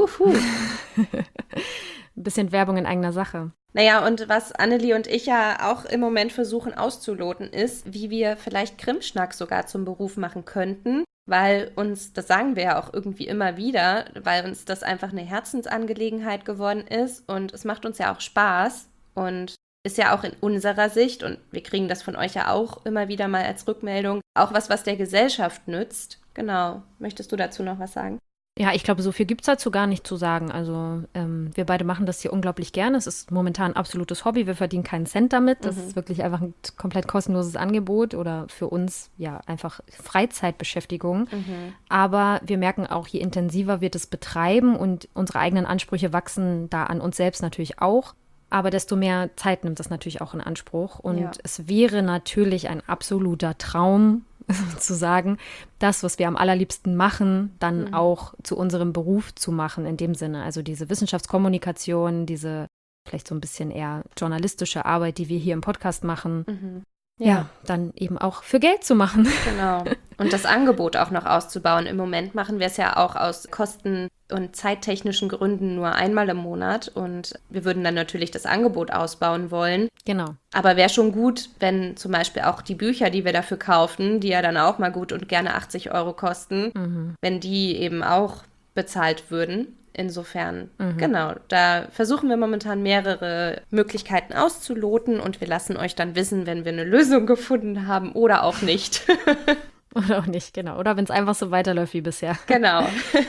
B: Ein bisschen Werbung in eigener Sache.
A: Naja, und was Annelie und ich ja auch im Moment versuchen auszuloten, ist, wie wir vielleicht Krimschnack sogar zum Beruf machen könnten, weil uns, das sagen wir ja auch irgendwie immer wieder, weil uns das einfach eine Herzensangelegenheit geworden ist und es macht uns ja auch Spaß und ist ja auch in unserer Sicht, und wir kriegen das von euch ja auch immer wieder mal als Rückmeldung, auch was der Gesellschaft nützt. Genau. Möchtest du dazu noch was sagen?
B: Ja, ich glaube, so viel gibt es dazu gar nicht zu sagen. Also wir beide machen das hier unglaublich gerne. Es ist momentan ein absolutes Hobby. Wir verdienen keinen Cent damit. Das ist wirklich einfach ein komplett kostenloses Angebot oder für uns einfach Freizeitbeschäftigung. Aber wir merken auch, je intensiver wir das betreiben und unsere eigenen Ansprüche wachsen da an uns selbst natürlich auch. Aber desto mehr Zeit nimmt das natürlich auch in Anspruch. Und es wäre natürlich ein absoluter Traum, zu sagen, das, was wir am allerliebsten machen, dann auch zu unserem Beruf zu machen in dem Sinne. Also diese Wissenschaftskommunikation, diese vielleicht so ein bisschen eher journalistische Arbeit, die wir hier im Podcast machen, dann eben auch für Geld zu machen.
A: Genau. Und das Angebot auch noch auszubauen. Im Moment machen wir es ja auch aus kosten- und zeittechnischen Gründen nur einmal im Monat. Und wir würden dann natürlich das Angebot ausbauen wollen.
B: Genau.
A: Aber wäre schon gut, wenn zum Beispiel auch die Bücher, die wir dafür kaufen, die ja dann auch mal gut und gerne 80 € kosten, wenn die eben auch bezahlt würden. Insofern, genau, da versuchen wir momentan mehrere Möglichkeiten auszuloten und wir lassen euch dann wissen, wenn wir eine Lösung gefunden haben oder auch nicht.
B: Oder auch nicht, genau. Oder wenn es einfach so weiterläuft wie bisher.
A: Genau.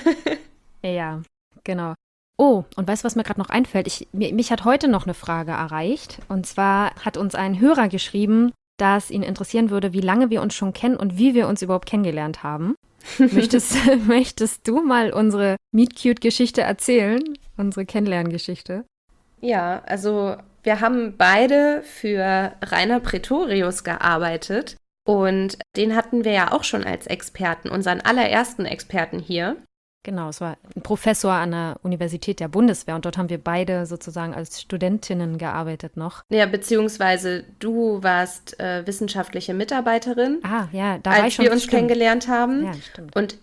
B: Ja, genau. Oh, und weißt du, was mir gerade noch einfällt? Mich hat heute noch eine Frage erreicht. Und zwar hat uns ein Hörer geschrieben, dass ihn interessieren würde, wie lange wir uns schon kennen und wie wir uns überhaupt kennengelernt haben. Möchtest du mal unsere Meet-Cute-Geschichte erzählen? Unsere Kennenlerngeschichte?
A: Ja, also wir haben beide für Rainer Pretorius gearbeitet und den hatten wir ja auch schon als Experten, unseren allerersten Experten hier.
B: Genau, es war ein Professor an der Universität der Bundeswehr und dort haben wir beide sozusagen als Studentinnen gearbeitet noch.
A: Ja, beziehungsweise du warst wissenschaftliche Mitarbeiterin.
B: Ah, ja, da war ich schon.
A: Als wir uns kennengelernt haben.
B: Ja, stimmt.
A: Und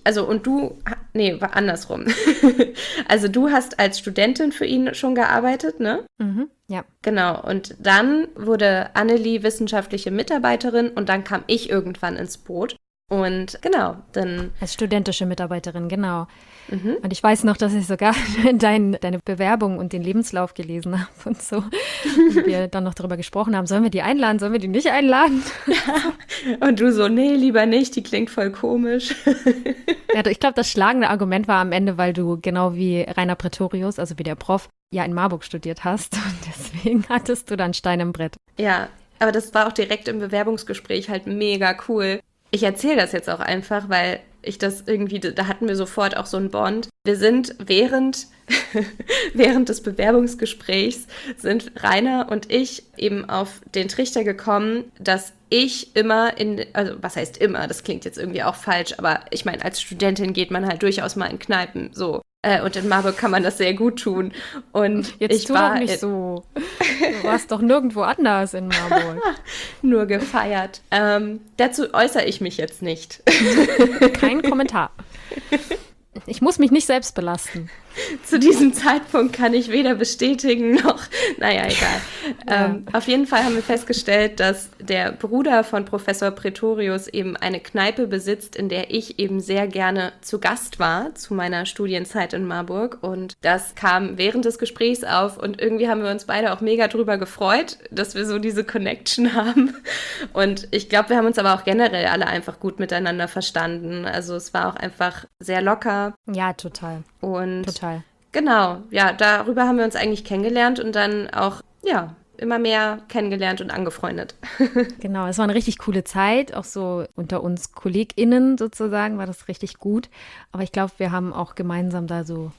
A: war andersrum. Also du hast als Studentin für ihn schon gearbeitet, ne?
B: Mhm, ja.
A: Genau, und dann wurde Annelie wissenschaftliche Mitarbeiterin und dann kam ich irgendwann ins Boot. Und genau, dann...
B: Als studentische Mitarbeiterin, genau. Mhm. Und ich weiß noch, dass ich sogar deine Bewerbung und den Lebenslauf gelesen habe und so. Und wir dann noch darüber gesprochen haben, sollen wir die einladen, sollen wir die nicht einladen?
A: Und du so, nee, lieber nicht, die klingt voll komisch.
B: Ja, ich glaube, das schlagende Argument war am Ende, weil du genau wie Rainer Pretorius, also wie der Prof, ja in Marburg studiert hast. Und deswegen hattest du dann Stein im Brett.
A: Ja, aber das war auch direkt im Bewerbungsgespräch halt mega cool. Ich erzähle das jetzt auch einfach, weil ich das irgendwie, da hatten wir sofort auch so einen Bond. Wir sind während des Bewerbungsgesprächs sind Rainer und ich eben auf den Trichter gekommen, dass ich immer also was heißt immer, das klingt jetzt irgendwie auch falsch, aber ich meine, als Studentin geht man halt durchaus mal in Kneipen, so. Und in Marburg kann man das sehr gut tun. Und
B: jetzt tu doch nicht so. Du warst doch nirgendwo anders in Marburg.
A: Nur gefeiert. Dazu äußere ich mich jetzt nicht.
B: Kein Kommentar. Ich muss mich nicht selbst belasten.
A: Zu diesem Zeitpunkt kann ich weder bestätigen noch, naja, egal.
B: Ja.
A: Auf jeden Fall haben wir festgestellt, dass der Bruder von Professor Pretorius eben eine Kneipe besitzt, in der ich eben sehr gerne zu Gast war, zu meiner Studienzeit in Marburg. Und das kam während des Gesprächs auf und irgendwie haben wir uns beide auch mega drüber gefreut, dass wir so diese Connection haben. Und ich glaube, wir haben uns aber auch generell alle einfach gut miteinander verstanden. Also es war auch einfach sehr locker.
B: Ja, total.
A: Und
B: total.
A: Genau, ja, darüber haben wir uns eigentlich kennengelernt und dann auch, ja, immer mehr kennengelernt und angefreundet.
B: Genau, es war eine richtig coole Zeit, auch so unter uns KollegInnen sozusagen war das richtig gut. Aber ich glaube, wir haben auch gemeinsam da so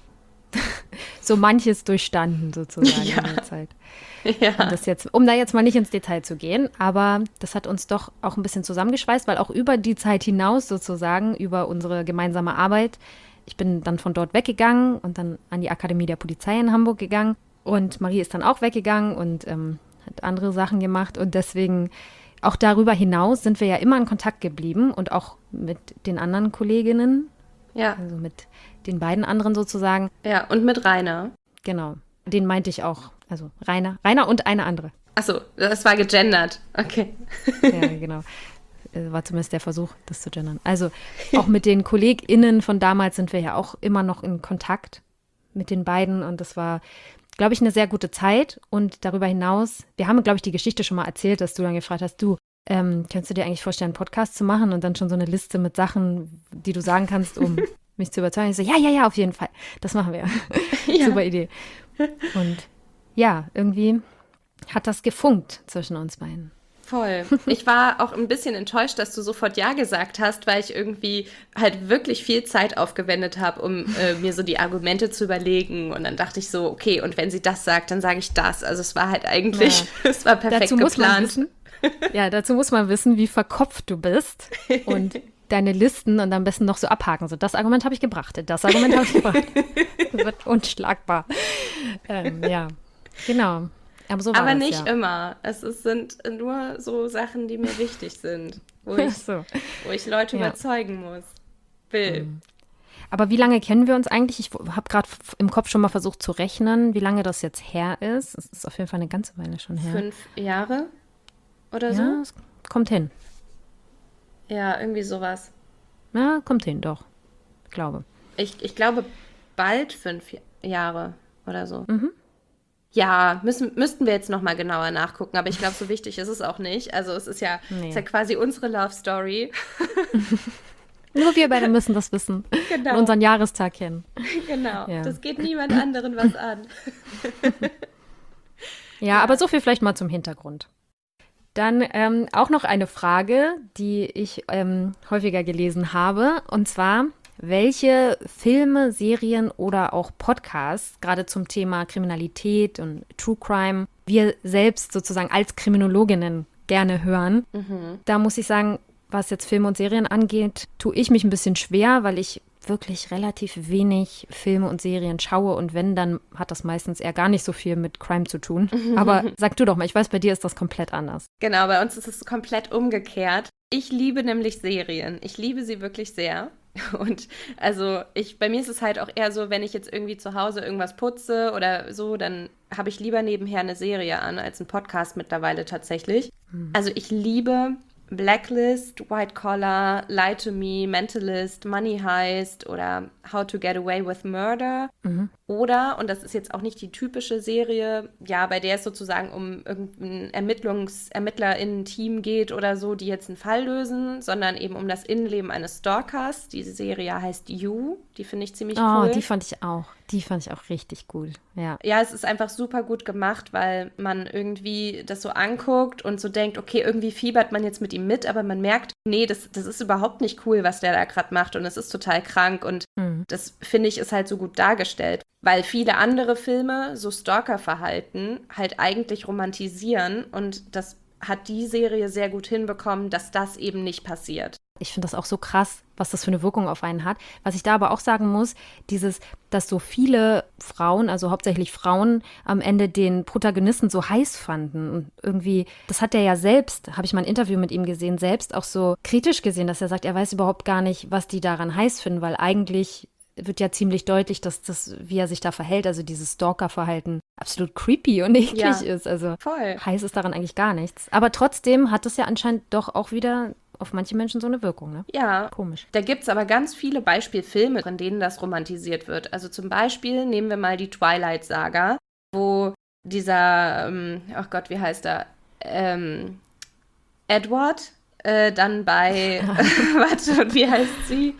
B: manches durchstanden sozusagen in der Zeit.
A: Ja.
B: Und um da jetzt mal nicht ins Detail zu gehen, aber das hat uns doch auch ein bisschen zusammengeschweißt, weil auch über die Zeit hinaus sozusagen, über unsere gemeinsame Arbeit, ich bin dann von dort weggegangen und dann an die Akademie der Polizei in Hamburg gegangen und Marie ist dann auch weggegangen und hat andere Sachen gemacht und deswegen auch darüber hinaus sind wir ja immer in Kontakt geblieben und auch mit den anderen Kolleginnen, also mit den beiden anderen sozusagen.
A: Ja, und mit Rainer.
B: Genau, den meinte ich auch, also Rainer und eine andere.
A: Achso, das war gegendert, okay.
B: Ja, genau. War zumindest der Versuch, das zu gendern. Also auch mit den KollegInnen von damals sind wir ja auch immer noch in Kontakt mit den beiden und das war, glaube ich, eine sehr gute Zeit und darüber hinaus, wir haben, glaube ich, die Geschichte schon mal erzählt, dass du dann gefragt hast, kannst du dir eigentlich vorstellen, einen Podcast zu machen und dann schon so eine Liste mit Sachen, die du sagen kannst, um mich zu überzeugen. Ich so, ja, auf jeden Fall, das machen wir. Ja. Super Idee. Und ja, irgendwie hat das gefunkt zwischen uns beiden.
A: Voll. Ich war auch ein bisschen enttäuscht, dass du sofort Ja gesagt hast, weil ich irgendwie halt wirklich viel Zeit aufgewendet habe, um mir so die Argumente zu überlegen. Und dann dachte ich so, okay, und wenn sie das sagt, dann sage ich das. Also es war halt eigentlich, es war perfekt geplant.
B: Dazu muss man wissen, wie verkopft du bist und deine Listen und am besten noch so abhaken. So, das Argument habe ich gebracht, das Argument habe ich gebracht. Das wird unschlagbar. Ja, genau. Aber
A: nicht immer. Sind nur so Sachen, die mir wichtig sind, wo ich Leute überzeugen will.
B: Aber wie lange kennen wir uns eigentlich? Ich habe gerade im Kopf schon mal versucht zu rechnen, wie lange das jetzt her ist. Es ist auf jeden Fall eine ganze Weile schon her.
A: 5 Jahre oder so?
B: Ja, es kommt hin.
A: Ja, irgendwie sowas.
B: Ja, kommt hin, doch. Ich glaube.
A: Ich glaube bald 5 Jahre oder so. Mhm. Ja, müssten wir jetzt nochmal genauer nachgucken, aber ich glaube, so wichtig ist es auch nicht. Also es ist ja quasi unsere Love Story.
B: Nur wir beide müssen das wissen. Genau. Und unseren Jahrestag kennen.
A: Genau, das geht niemand anderen was an.
B: Ja, aber so viel vielleicht mal zum Hintergrund. Dann auch noch eine Frage, die ich häufiger gelesen habe, und zwar: Welche Filme, Serien oder auch Podcasts, gerade zum Thema Kriminalität und True Crime, wir selbst sozusagen als Kriminologinnen gerne hören. Da muss ich sagen, was jetzt Filme und Serien angeht, tue ich mich ein bisschen schwer, weil ich wirklich relativ wenig Filme und Serien schaue und wenn, dann hat das meistens eher gar nicht so viel mit Crime zu tun. Aber sag du doch mal, ich weiß, bei dir ist das komplett anders.
A: Genau, bei uns ist es komplett umgekehrt. Ich liebe nämlich Serien. Ich liebe sie wirklich sehr. Und also bei mir ist es halt auch eher so, wenn ich jetzt irgendwie zu Hause irgendwas putze oder so, dann habe ich lieber nebenher eine Serie an, als einen Podcast mittlerweile tatsächlich. Also ich liebe Blacklist, White Collar, Lie to Me, Mentalist, Money Heist oder How to Get Away with Murder. Oder, und das ist jetzt auch nicht die typische Serie, ja, bei der es sozusagen um irgendein ErmittlerInnen-Team geht oder so, die jetzt einen Fall lösen, sondern eben um das Innenleben eines Stalkers. Diese Serie heißt You, die finde ich ziemlich cool.
B: Oh, die fand ich auch. Die fand ich auch richtig gut, ja.
A: Ja, es ist einfach super gut gemacht, weil man irgendwie das so anguckt und so denkt, okay, irgendwie fiebert man jetzt mit ihm mit, aber man merkt, nee, das ist überhaupt nicht cool, was der da gerade macht und es ist total krank und das, finde ich, ist halt so gut dargestellt, weil viele andere Filme so Stalker-Verhalten halt eigentlich romantisieren und das hat die Serie sehr gut hinbekommen, dass das eben nicht passiert.
B: Ich finde das auch so krass, was das für eine Wirkung auf einen hat. Was ich da aber auch sagen muss, dass so viele Frauen, also hauptsächlich Frauen, am Ende den Protagonisten so heiß fanden. Und irgendwie, das hat er ja selbst, habe ich mal ein Interview mit ihm gesehen, selbst auch so kritisch gesehen, dass er sagt, er weiß überhaupt gar nicht, was die daran heiß finden, weil eigentlich wird ja ziemlich deutlich, dass das, wie er sich da verhält, also dieses Stalker-Verhalten, absolut creepy und eklig ist. Also
A: voll.
B: Heiß ist daran eigentlich gar nichts. Aber trotzdem hat das ja anscheinend doch auch wieder auf manche Menschen so eine Wirkung, ne?
A: Ja.
B: Komisch.
A: Da gibt es aber ganz viele Beispielfilme, in denen das romantisiert wird. Also zum Beispiel nehmen wir mal die Twilight-Saga, wo dieser, oh Gott, wie heißt er? Edward, dann bei, warte, wie heißt sie?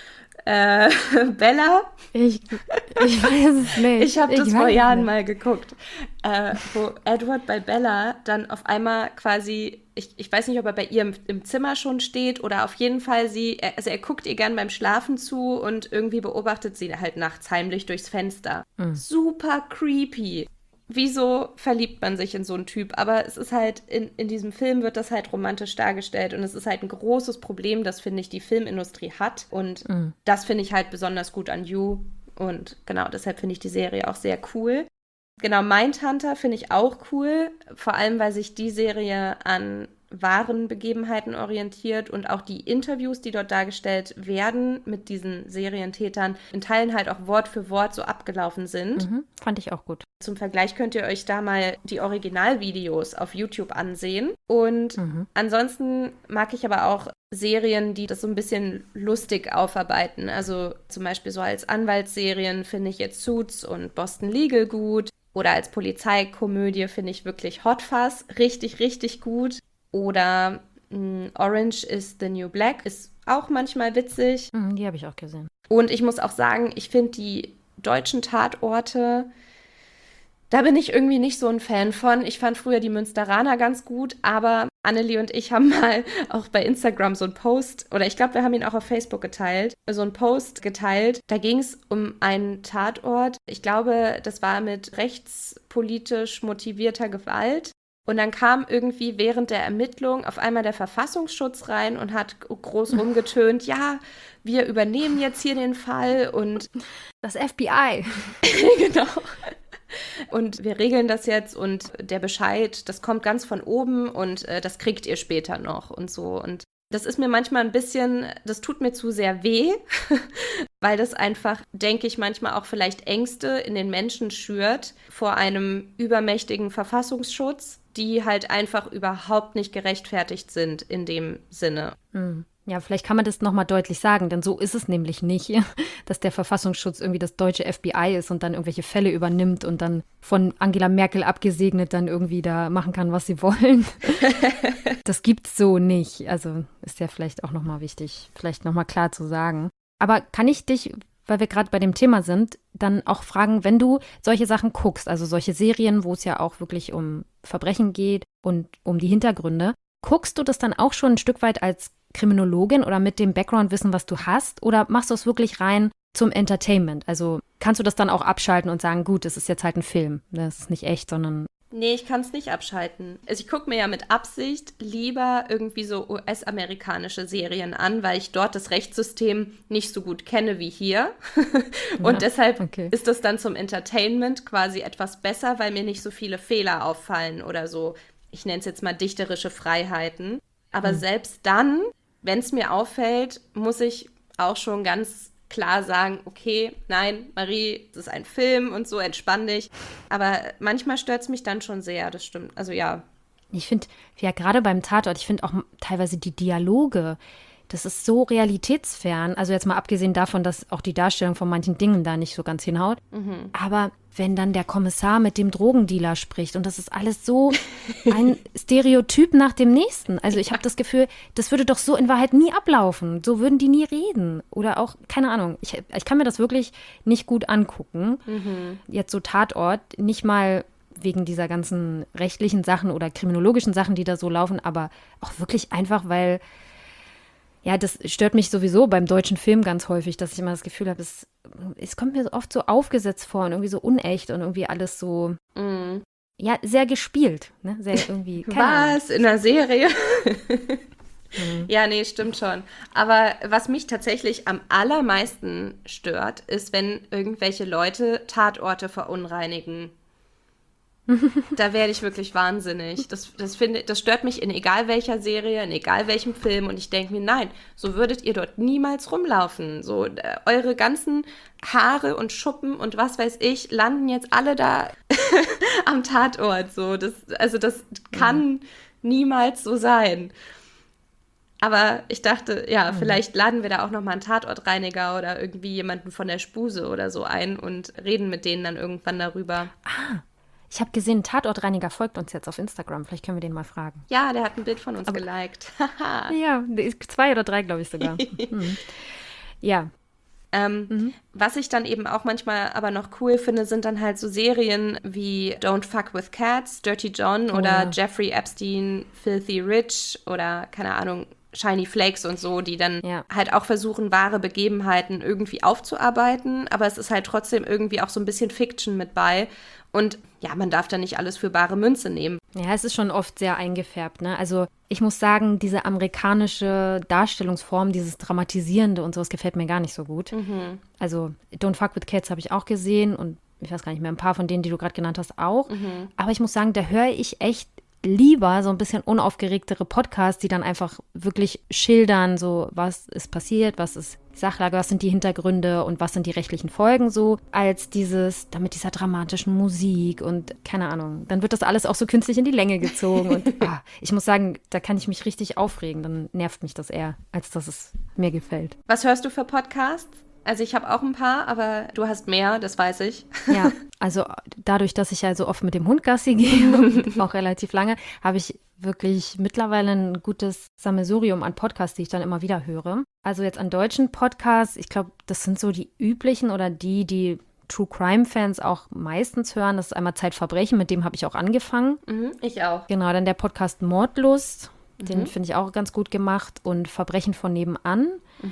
A: Bella?
B: Ich weiß es nicht.
A: Ich habe das vor Jahren mal geguckt, wo Edward bei Bella dann auf einmal quasi, ich weiß nicht, ob er bei ihr im Zimmer schon steht oder auf jeden Fall er guckt ihr gern beim Schlafen zu und irgendwie beobachtet sie halt nachts heimlich durchs Fenster. Super creepy. Wieso verliebt man sich in so einen Typ? Aber es ist halt, in diesem Film wird das halt romantisch dargestellt und es ist halt ein großes Problem, das, finde ich, die Filmindustrie hat und das finde ich halt besonders gut an You und genau, deshalb finde ich die Serie auch sehr cool. Genau, Mindhunter finde ich auch cool, vor allem, weil sich die Serie an wahren Begebenheiten orientiert und auch die Interviews, die dort dargestellt werden mit diesen Serientätern, in Teilen halt auch Wort für Wort so abgelaufen sind.
B: Fand ich auch gut.
A: Zum Vergleich könnt ihr euch da mal die Originalvideos auf YouTube ansehen. Und ansonsten mag ich aber auch Serien, die das so ein bisschen lustig aufarbeiten. Also zum Beispiel so als Anwaltsserien finde ich jetzt Suits und Boston Legal gut. Oder als Polizeikomödie finde ich wirklich Hot Fuzz richtig, richtig gut. Oder Orange is the New Black ist auch manchmal witzig.
B: Die habe ich auch gesehen.
A: Und ich muss auch sagen, ich finde die deutschen Tatorte, da bin ich irgendwie nicht so ein Fan von. Ich fand früher die Münsteraner ganz gut, aber Annelie und ich haben mal auch bei Instagram so einen Post, oder ich glaube, wir haben ihn auch auf Facebook geteilt, so einen Post geteilt. Da ging es um einen Tatort. Ich glaube, das war mit rechtspolitisch motivierter Gewalt. Und dann kam irgendwie während der Ermittlung auf einmal der Verfassungsschutz rein und hat groß rumgetönt, ja, wir übernehmen jetzt hier den Fall und
B: das FBI.
A: Genau. Und wir regeln das jetzt und der Bescheid, das kommt ganz von oben und das kriegt ihr später noch und so. Und das ist mir manchmal ein bisschen, das tut mir zu sehr weh, weil das einfach, denke ich, manchmal auch vielleicht Ängste in den Menschen schürt vor einem übermächtigen Verfassungsschutz, die halt einfach überhaupt nicht gerechtfertigt sind in dem Sinne.
B: Ja, vielleicht kann man das nochmal deutlich sagen, denn so ist es nämlich nicht, dass der Verfassungsschutz irgendwie das deutsche FBI ist und dann irgendwelche Fälle übernimmt und dann von Angela Merkel abgesegnet dann irgendwie da machen kann, was sie wollen. Das gibt's so nicht. Also ist ja vielleicht auch nochmal wichtig, vielleicht nochmal klar zu sagen. Aber kann ich dich, weil wir gerade bei dem Thema sind, dann auch fragen, wenn du solche Sachen guckst, also solche Serien, wo es ja auch wirklich um Verbrechen geht und um die Hintergründe, guckst du das dann auch schon ein Stück weit als Kriminologin oder mit dem Background-Wissen, was du hast, oder machst du es wirklich rein zum Entertainment? Also kannst du das dann auch abschalten und sagen, gut, das ist jetzt halt ein Film, das ist nicht echt, sondern
A: Nee, ich kann es nicht abschalten. Also ich gucke mir ja mit Absicht lieber irgendwie so US-amerikanische Serien an, weil ich dort das Rechtssystem nicht so gut kenne wie hier. Und deshalb ist das dann zum Entertainment quasi etwas besser, weil mir nicht so viele Fehler auffallen oder so. Ich nenne es jetzt mal dichterische Freiheiten. Aber selbst dann, wenn es mir auffällt, muss ich auch schon ganz klar sagen, okay, nein, Marie, das ist ein Film und so, entspann dich. Aber manchmal stört es mich dann schon sehr, das stimmt. Also ja.
B: Ich finde, ja, gerade beim Tatort, ich finde auch teilweise die Dialoge, das ist so realitätsfern. Also jetzt mal abgesehen davon, dass auch die Darstellung von manchen Dingen da nicht so ganz hinhaut. Aber wenn dann der Kommissar mit dem Drogendealer spricht und das ist alles so ein Stereotyp nach dem nächsten. Also ich habe das Gefühl, das würde doch so in Wahrheit nie ablaufen. So würden die nie reden. Oder auch, keine Ahnung, ich kann mir das wirklich nicht gut angucken. Jetzt so Tatort, nicht mal wegen dieser ganzen rechtlichen Sachen oder kriminologischen Sachen, die da so laufen, aber auch wirklich einfach, weil ja, das stört mich sowieso beim deutschen Film ganz häufig, dass ich immer das Gefühl habe, es kommt mir oft so aufgesetzt vor und irgendwie so unecht und irgendwie alles so, ja, sehr gespielt. Ne? Sehr irgendwie,
A: keine Ahnung. In der Serie? Ja, nee, stimmt schon. Aber was mich tatsächlich am allermeisten stört, ist, wenn irgendwelche Leute Tatorte verunreinigen. Da werde ich wirklich wahnsinnig. Das stört mich in egal welcher Serie, in egal welchem Film. Und ich denke mir, nein, so würdet ihr dort niemals rumlaufen. So, eure ganzen Haare und Schuppen und was weiß ich, landen jetzt alle da am Tatort. So, das kann niemals so sein. Aber ich dachte, ja, vielleicht laden wir da auch nochmal einen Tatortreiniger oder irgendwie jemanden von der Spuse oder so ein und reden mit denen dann irgendwann darüber.
B: Ich habe gesehen, ein Tatortreiniger folgt uns jetzt auf Instagram. Vielleicht können wir den mal fragen.
A: Ja, der hat ein Bild von uns geliked.
B: Ja, 2 oder 3, glaube ich sogar. Ja.
A: Was ich dann eben auch manchmal aber noch cool finde, sind dann halt so Serien wie Don't Fuck with Cats, Dirty John oder Jeffrey Epstein, Filthy Rich oder, keine Ahnung, Shiny Flakes und so, die dann halt auch versuchen, wahre Begebenheiten irgendwie aufzuarbeiten, aber es ist halt trotzdem irgendwie auch so ein bisschen Fiction mit bei. Und ja, man darf da nicht alles für bare Münze nehmen.
B: Ja, es ist schon oft sehr eingefärbt, ne? Also ich muss sagen, diese amerikanische Darstellungsform, dieses Dramatisierende und sowas gefällt mir gar nicht so gut. Also Don't Fuck with Cats habe ich auch gesehen und ich weiß gar nicht mehr, ein paar von denen, die du gerade genannt hast, auch. Aber ich muss sagen, da höre ich echt lieber so ein bisschen unaufgeregtere Podcasts, die dann einfach wirklich schildern, so was ist passiert, was ist die Sachlage, was sind die Hintergründe und was sind die rechtlichen Folgen so, als mit dieser dramatischen Musik und keine Ahnung. Dann wird das alles auch so künstlich in die Länge gezogen und ich muss sagen, da kann ich mich richtig aufregen, dann nervt mich das eher, als dass es mir gefällt.
A: Was hörst du für Podcasts? Also ich habe auch ein paar, aber du hast mehr, das weiß ich.
B: Ja, also dadurch, dass ich ja so oft mit dem Hund Gassi gehe und auch relativ lange, habe ich wirklich mittlerweile ein gutes Sammelsurium an Podcasts, die ich dann immer wieder höre. Also jetzt an deutschen Podcasts, ich glaube, das sind so die üblichen oder die True Crime-Fans auch meistens hören. Das ist einmal Zeitverbrechen, mit dem habe ich auch angefangen.
A: Ich auch.
B: Genau, dann der Podcast Mordlust, den finde ich auch ganz gut gemacht und Verbrechen von nebenan.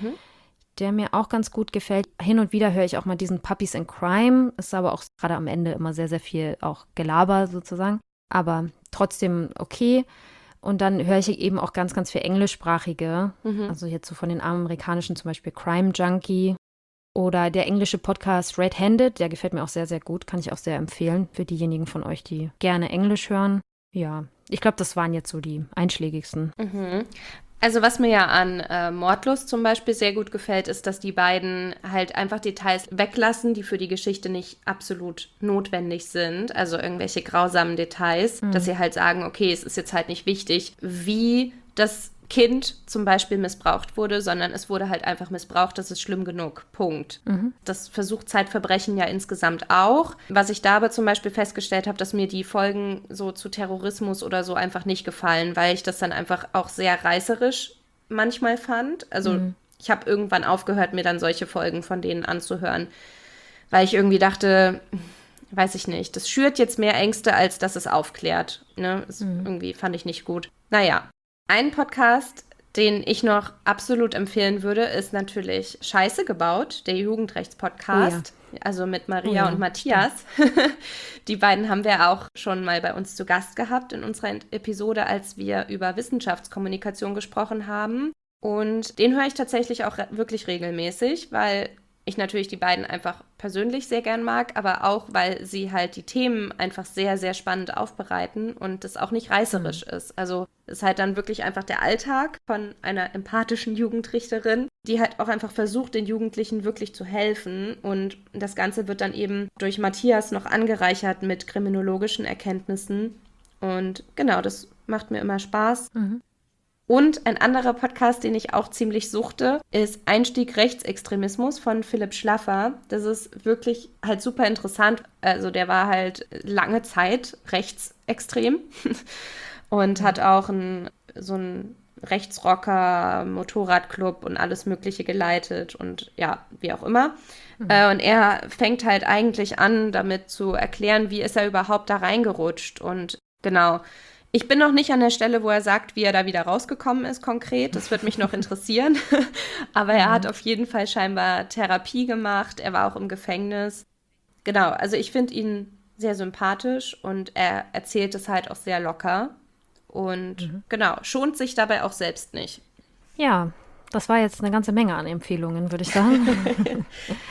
B: Der mir auch ganz gut gefällt. Hin und wieder höre ich auch mal diesen Puppies in Crime. Ist aber auch gerade am Ende immer sehr, sehr viel auch Gelaber sozusagen. Aber trotzdem okay. Und dann höre ich eben auch ganz, ganz viel englischsprachige. Also jetzt so von den amerikanischen zum Beispiel Crime Junkie. Oder der englische Podcast Red Handed. Der gefällt mir auch sehr, sehr gut. Kann ich auch sehr empfehlen für diejenigen von euch, die gerne Englisch hören. Ja, ich glaube, das waren jetzt so die einschlägigsten.
A: Also was mir ja an Mordlust zum Beispiel sehr gut gefällt, ist, dass die beiden halt einfach Details weglassen, die für die Geschichte nicht absolut notwendig sind. Also irgendwelche grausamen Details, dass sie halt sagen, okay, es ist jetzt halt nicht wichtig, wie das Kind zum Beispiel missbraucht wurde, sondern es wurde halt einfach missbraucht, das ist schlimm genug. Punkt. Das versucht Zeitverbrechen ja insgesamt auch. Was ich da aber zum Beispiel festgestellt habe, dass mir die Folgen so zu Terrorismus oder so einfach nicht gefallen, weil ich das dann einfach auch sehr reißerisch manchmal fand. Also ich habe irgendwann aufgehört, mir dann solche Folgen von denen anzuhören, weil ich irgendwie dachte, weiß ich nicht, das schürt jetzt mehr Ängste, als dass es aufklärt. Ne? Das irgendwie fand ich nicht gut. Naja. Ein Podcast, Den ich noch absolut empfehlen würde, ist natürlich Scheiße gebaut, der Jugendrechtspodcast. Oh ja. Also mit Maria und Matthias. Die beiden haben wir auch schon mal bei uns zu Gast gehabt in unserer Episode, als wir über Wissenschaftskommunikation gesprochen haben. Und den höre ich tatsächlich auch wirklich regelmäßig, weil ich natürlich die beiden einfach persönlich sehr gern mag, aber auch, weil sie halt die Themen einfach sehr, sehr spannend aufbereiten und das auch nicht reißerisch ist. Also es ist halt dann wirklich einfach der Alltag von einer empathischen Jugendrichterin, die halt auch einfach versucht, den Jugendlichen wirklich zu helfen. Und das Ganze wird dann eben durch Matthias noch angereichert mit kriminologischen Erkenntnissen. Und genau, das macht mir immer Spaß. Mhm. Und ein anderer Podcast, den ich auch ziemlich suchte, ist Einstieg Rechtsextremismus von Philipp Schlaffer. Das ist wirklich halt super interessant. Also der war halt lange Zeit rechtsextrem und hat auch so einen Rechtsrocker, Motorradclub und alles Mögliche geleitet und ja, wie auch immer. Und er fängt halt eigentlich an, damit zu erklären, wie ist er überhaupt da reingerutscht. Und genau, ich bin noch nicht an der Stelle, wo er sagt, wie er da wieder rausgekommen ist konkret. Das wird mich noch interessieren. Aber er hat auf jeden Fall scheinbar Therapie gemacht. Er war auch im Gefängnis. Genau, also ich finde ihn sehr sympathisch und er erzählt es halt auch sehr locker. Und genau, schont sich dabei auch selbst nicht.
B: Ja, das war jetzt eine ganze Menge an Empfehlungen, würde ich sagen.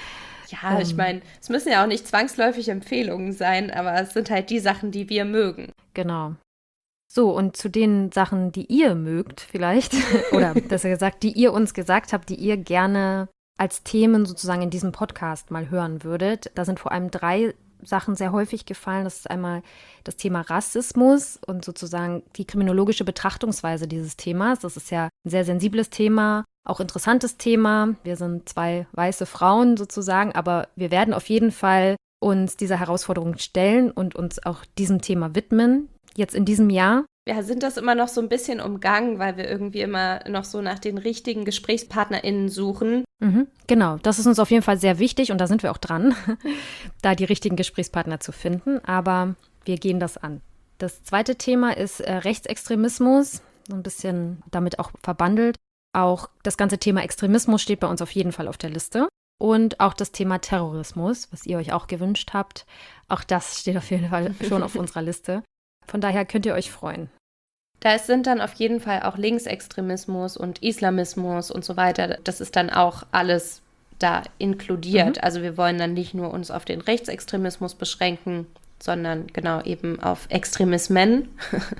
A: Ja, ich meine, es müssen ja auch nicht zwangsläufig Empfehlungen sein, aber es sind halt die Sachen, die wir mögen.
B: Genau. So, und zu den Sachen, die ihr mögt vielleicht, oder besser gesagt, die ihr uns gesagt habt, die ihr gerne als Themen sozusagen in diesem Podcast mal hören würdet, da sind vor allem 3 Sachen sehr häufig gefallen. Das ist einmal das Thema Rassismus und sozusagen die kriminologische Betrachtungsweise dieses Themas. Das ist ja ein sehr sensibles Thema, auch interessantes Thema. Wir sind 2 weiße Frauen sozusagen, aber wir werden auf jeden Fall uns dieser Herausforderung stellen und uns auch diesem Thema widmen. Jetzt in diesem Jahr.
A: Wir sind das immer noch so ein bisschen umgangen, weil wir irgendwie immer noch so nach den richtigen GesprächspartnerInnen suchen.
B: Genau, das ist uns auf jeden Fall sehr wichtig und da sind wir auch dran, da die richtigen Gesprächspartner zu finden, aber wir gehen das an. Das zweite Thema ist Rechtsextremismus, so ein bisschen damit auch verbandelt. Auch das ganze Thema Extremismus steht bei uns auf jeden Fall auf der Liste. Und auch das Thema Terrorismus, was ihr euch auch gewünscht habt, auch das steht auf jeden Fall schon auf unserer Liste. Von daher könnt ihr euch freuen.
A: Da sind dann auf jeden Fall auch Linksextremismus und Islamismus und so weiter. Das ist dann auch alles da inkludiert. Also wir wollen dann nicht nur uns auf den Rechtsextremismus beschränken, sondern genau eben auf Extremismen.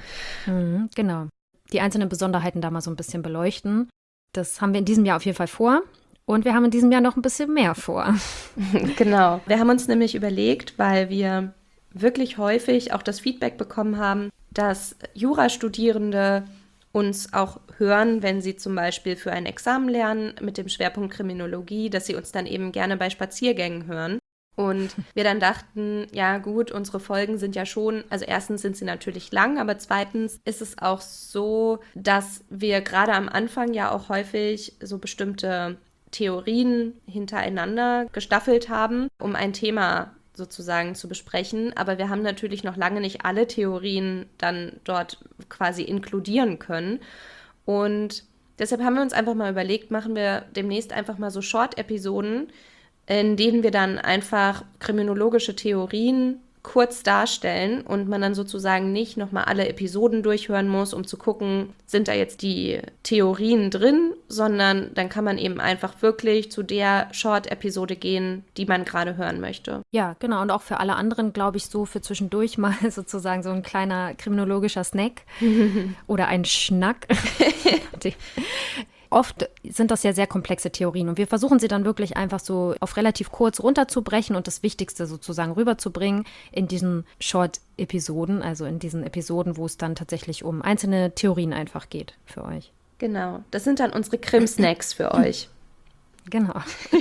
B: Genau. Die einzelnen Besonderheiten da mal so ein bisschen beleuchten. Das haben wir in diesem Jahr auf jeden Fall vor. Und wir haben in diesem Jahr noch ein bisschen mehr vor.
A: Genau. Wir haben uns nämlich überlegt, weil wir wirklich häufig auch das Feedback bekommen haben, dass Jurastudierende uns auch hören, wenn sie zum Beispiel für ein Examen lernen mit dem Schwerpunkt Kriminologie, dass sie uns dann eben gerne bei Spaziergängen hören. Und wir dann dachten, ja gut, unsere Folgen sind ja schon, also erstens sind sie natürlich lang, aber zweitens ist es auch so, dass wir gerade am Anfang ja auch häufig so bestimmte Theorien hintereinander gestaffelt haben, um ein Thema sozusagen zu besprechen, aber wir haben natürlich noch lange nicht alle Theorien dann dort quasi inkludieren können und deshalb haben wir uns einfach mal überlegt, machen wir demnächst einfach mal so Short-Episoden, in denen wir dann einfach kriminologische Theorien kurz darstellen und man dann sozusagen nicht nochmal alle Episoden durchhören muss, um zu gucken, sind da jetzt die Theorien drin, sondern dann kann man eben einfach wirklich zu der Short-Episode gehen, die man gerade hören möchte.
B: Ja, genau. Und auch für alle anderen, glaube ich, so für zwischendurch mal sozusagen so ein kleiner kriminologischer Snack oder ein Schnack. Oft sind das ja sehr komplexe Theorien und wir versuchen sie dann wirklich einfach so auf relativ kurz runterzubrechen und das Wichtigste sozusagen rüberzubringen in diesen Short-Episoden, also in diesen Episoden, wo es dann tatsächlich um einzelne Theorien einfach geht für euch.
A: Genau, das sind dann unsere Krim-Snacks für euch.
B: Genau.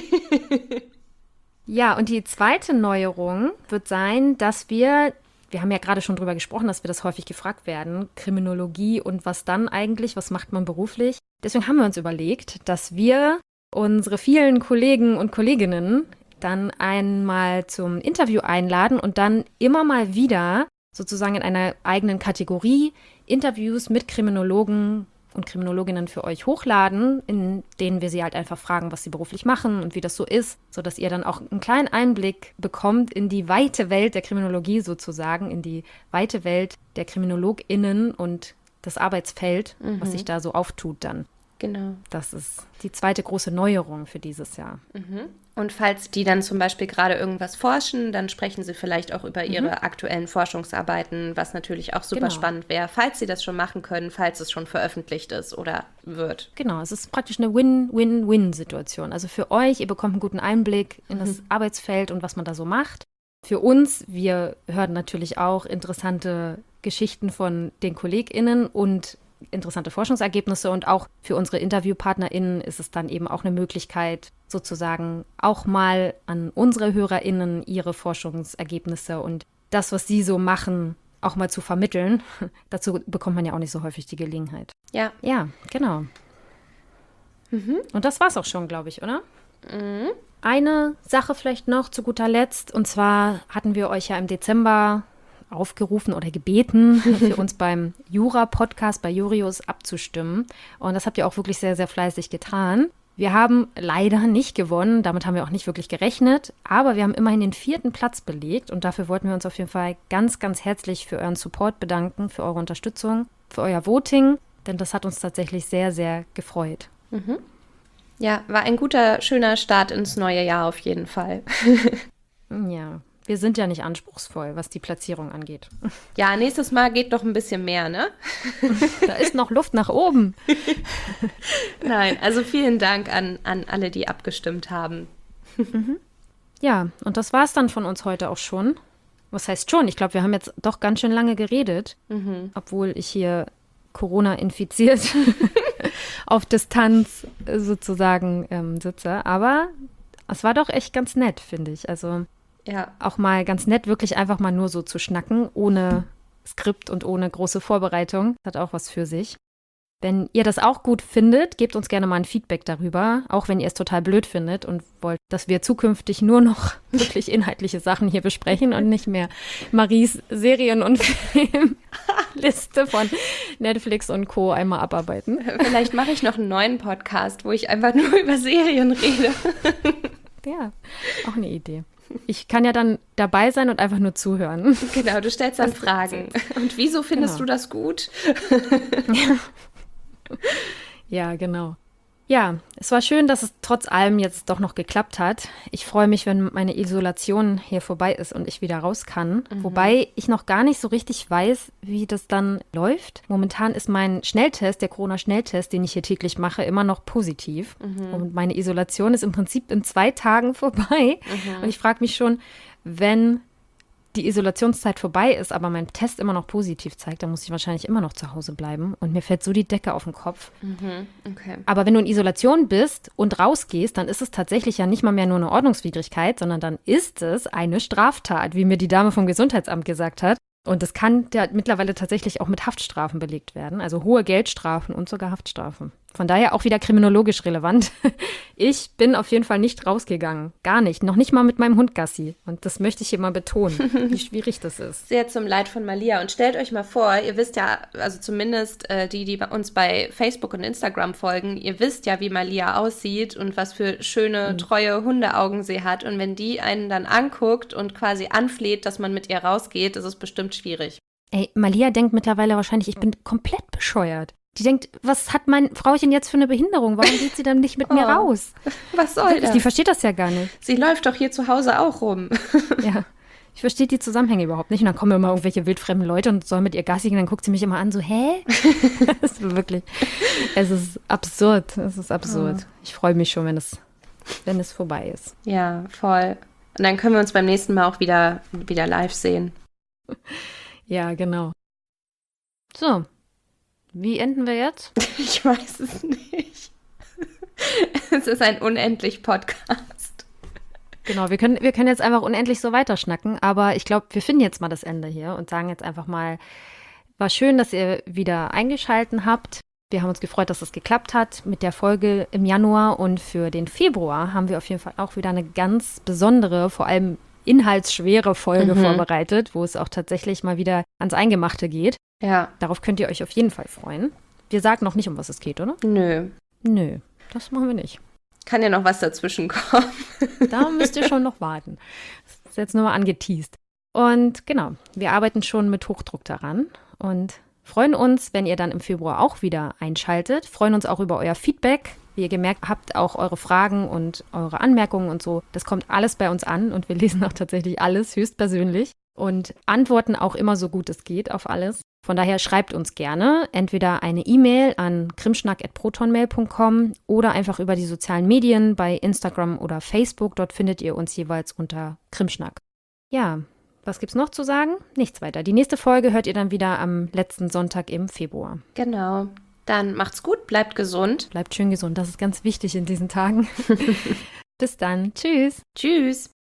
B: Ja, und die zweite Neuerung wird sein, dass wir haben ja gerade schon drüber gesprochen, dass wir das häufig gefragt werden, Kriminologie und was dann eigentlich, was macht man beruflich? Deswegen haben wir uns überlegt, dass wir unsere vielen Kollegen und Kolleginnen dann einmal zum Interview einladen und dann immer mal wieder sozusagen in einer eigenen Kategorie Interviews mit Kriminologen und Kriminologinnen für euch hochladen, in denen wir sie halt einfach fragen, was sie beruflich machen und wie das so ist, sodass ihr dann auch einen kleinen Einblick bekommt in die weite Welt der Kriminologie sozusagen, in die weite Welt der KriminologInnen und das Arbeitsfeld, was sich da so auftut dann.
A: Genau.
B: Das ist die zweite große Neuerung für dieses Jahr.
A: Und falls die dann zum Beispiel gerade irgendwas forschen, dann sprechen sie vielleicht auch über ihre aktuellen Forschungsarbeiten, was natürlich auch super spannend wäre, falls sie das schon machen können, falls es schon veröffentlicht ist oder wird.
B: Genau, es ist praktisch eine Win-Win-Win-Situation. Also für euch, ihr bekommt einen guten Einblick in das Arbeitsfeld und was man da so macht. Für uns, wir hören natürlich auch interessante Geschichten von den KollegInnen und interessante Forschungsergebnisse, und auch für unsere InterviewpartnerInnen ist es dann eben auch eine Möglichkeit, sozusagen auch mal an unsere HörerInnen ihre Forschungsergebnisse und das, was sie so machen, auch mal zu vermitteln. Dazu bekommt man ja auch nicht so häufig die Gelegenheit.
A: Ja.
B: Ja, genau. Und das war's auch schon, glaube ich, oder? Eine Sache vielleicht noch zu guter Letzt, und zwar hatten wir euch ja im Dezember aufgerufen oder gebeten, für uns beim Jura-Podcast bei Jurius abzustimmen. Und das habt ihr auch wirklich sehr, sehr fleißig getan. Wir haben leider nicht gewonnen, damit haben wir auch nicht wirklich gerechnet, aber wir haben immerhin den 4. Platz belegt und dafür wollten wir uns auf jeden Fall ganz, ganz herzlich für euren Support bedanken, für eure Unterstützung, für euer Voting, denn das hat uns tatsächlich sehr, sehr gefreut.
A: Ja, war ein guter, schöner Start ins neue Jahr auf jeden Fall.
B: Ja. Wir sind ja nicht anspruchsvoll, was die Platzierung angeht.
A: Ja, nächstes Mal geht noch ein bisschen mehr, ne?
B: Da ist noch Luft nach oben.
A: Nein, also vielen Dank an alle, die abgestimmt haben.
B: Ja, und das war es dann von uns heute auch schon. Was heißt schon? Ich glaube, wir haben jetzt doch ganz schön lange geredet, obwohl ich hier Corona-infiziert auf Distanz sozusagen sitze. Aber es war doch echt ganz nett, finde ich. Also
A: ja,
B: auch mal ganz nett, wirklich einfach mal nur so zu schnacken, ohne Skript und ohne große Vorbereitung. Das hat auch was für sich. Wenn ihr das auch gut findet, gebt uns gerne mal ein Feedback darüber, auch wenn ihr es total blöd findet und wollt, dass wir zukünftig nur noch wirklich inhaltliche Sachen hier besprechen und nicht mehr Maries Serien- und Filmliste von Netflix und Co. einmal abarbeiten.
A: Vielleicht mache ich noch einen neuen Podcast, wo ich einfach nur über Serien rede.
B: Ja, auch eine Idee. Ich kann ja dann dabei sein und einfach nur zuhören.
A: Genau, du stellst dann Fragen. Und wieso findest du das gut?
B: Ja, genau. Ja, es war schön, dass es trotz allem jetzt doch noch geklappt hat. Ich freue mich, wenn meine Isolation hier vorbei ist und ich wieder raus kann. Wobei ich noch gar nicht so richtig weiß, wie das dann läuft. Momentan ist mein Schnelltest, der Corona-Schnelltest, den ich hier täglich mache, immer noch positiv. Und meine Isolation ist im Prinzip in 2 Tagen vorbei. Und ich frage mich schon, wenn die Isolationszeit vorbei ist, aber mein Test immer noch positiv zeigt, dann muss ich wahrscheinlich immer noch zu Hause bleiben. Und mir fällt so die Decke auf den Kopf.
A: Okay.
B: Aber wenn du in Isolation bist und rausgehst, dann ist es tatsächlich ja nicht mal mehr nur eine Ordnungswidrigkeit, sondern dann ist es eine Straftat, wie mir die Dame vom Gesundheitsamt gesagt hat. Und das kann ja mittlerweile tatsächlich auch mit Haftstrafen belegt werden, also hohe Geldstrafen und sogar Haftstrafen. Von daher auch wieder kriminologisch relevant. Ich bin auf jeden Fall nicht rausgegangen. Gar nicht. Noch nicht mal mit meinem Hund Gassi. Und das möchte ich hier mal betonen, wie schwierig das ist.
A: Sehr zum Leid von Malia. Und stellt euch mal vor, ihr wisst ja, also zumindest die bei uns bei Facebook und Instagram folgen, ihr wisst ja, wie Malia aussieht und was für schöne, treue Hundeaugen sie hat. Und wenn die einen dann anguckt und quasi anfleht, dass man mit ihr rausgeht, ist es bestimmt schwierig.
B: Ey, Malia denkt mittlerweile wahrscheinlich, ich bin komplett bescheuert. Die denkt, was hat mein Frauchen jetzt für eine Behinderung? Warum geht sie dann nicht mit mir raus?
A: Was soll das?
B: Die versteht das ja gar nicht.
A: Sie läuft doch hier zu Hause auch rum.
B: Ja, ich verstehe die Zusammenhänge überhaupt nicht. Und dann kommen immer irgendwelche wildfremden Leute und sollen mit ihr Gassi gehen. Dann guckt sie mich immer an, so, hä? Das ist wirklich, es ist absurd. Es ist absurd. Ich freue mich schon, wenn es vorbei ist.
A: Ja, voll. Und dann können wir uns beim nächsten Mal auch wieder live sehen.
B: Ja, genau. So. Wie enden wir jetzt?
A: Ich weiß es nicht. Es ist ein unendlich Podcast.
B: Genau, wir können jetzt einfach unendlich so weiterschnacken, aber ich glaube, wir finden jetzt mal das Ende hier und sagen jetzt einfach mal, war schön, dass ihr wieder eingeschaltet habt. Wir haben uns gefreut, dass es geklappt hat mit der Folge im Januar, und für den Februar haben wir auf jeden Fall auch wieder eine ganz besondere, vor allem inhaltsschwere Folge vorbereitet, wo es auch tatsächlich mal wieder ans Eingemachte geht.
A: Ja.
B: Darauf könnt ihr euch auf jeden Fall freuen. Wir sagen noch nicht, um was es geht, oder?
A: Nö.
B: Nö, das machen wir nicht.
A: Kann ja noch was dazwischen kommen.
B: Da müsst ihr schon noch warten. Das ist jetzt nur mal angeteast. Und genau, wir arbeiten schon mit Hochdruck daran und freuen uns, wenn ihr dann im Februar auch wieder einschaltet. Freuen uns auch über euer Feedback. Wie ihr gemerkt habt, auch eure Fragen und eure Anmerkungen und so. Das kommt alles bei uns an und wir lesen auch tatsächlich alles höchstpersönlich und antworten auch immer so gut es geht auf alles. Von daher schreibt uns gerne entweder eine E-Mail an krimschnack@protonmail.com oder einfach über die sozialen Medien bei Instagram oder Facebook. Dort findet ihr uns jeweils unter Krimschnack. Ja, was gibt's noch zu sagen? Nichts weiter. Die nächste Folge hört ihr dann wieder am letzten Sonntag im Februar.
A: Genau. Dann macht's gut, bleibt gesund.
B: Bleibt schön gesund, das ist ganz wichtig in diesen Tagen. Bis dann. Tschüss.
A: Tschüss.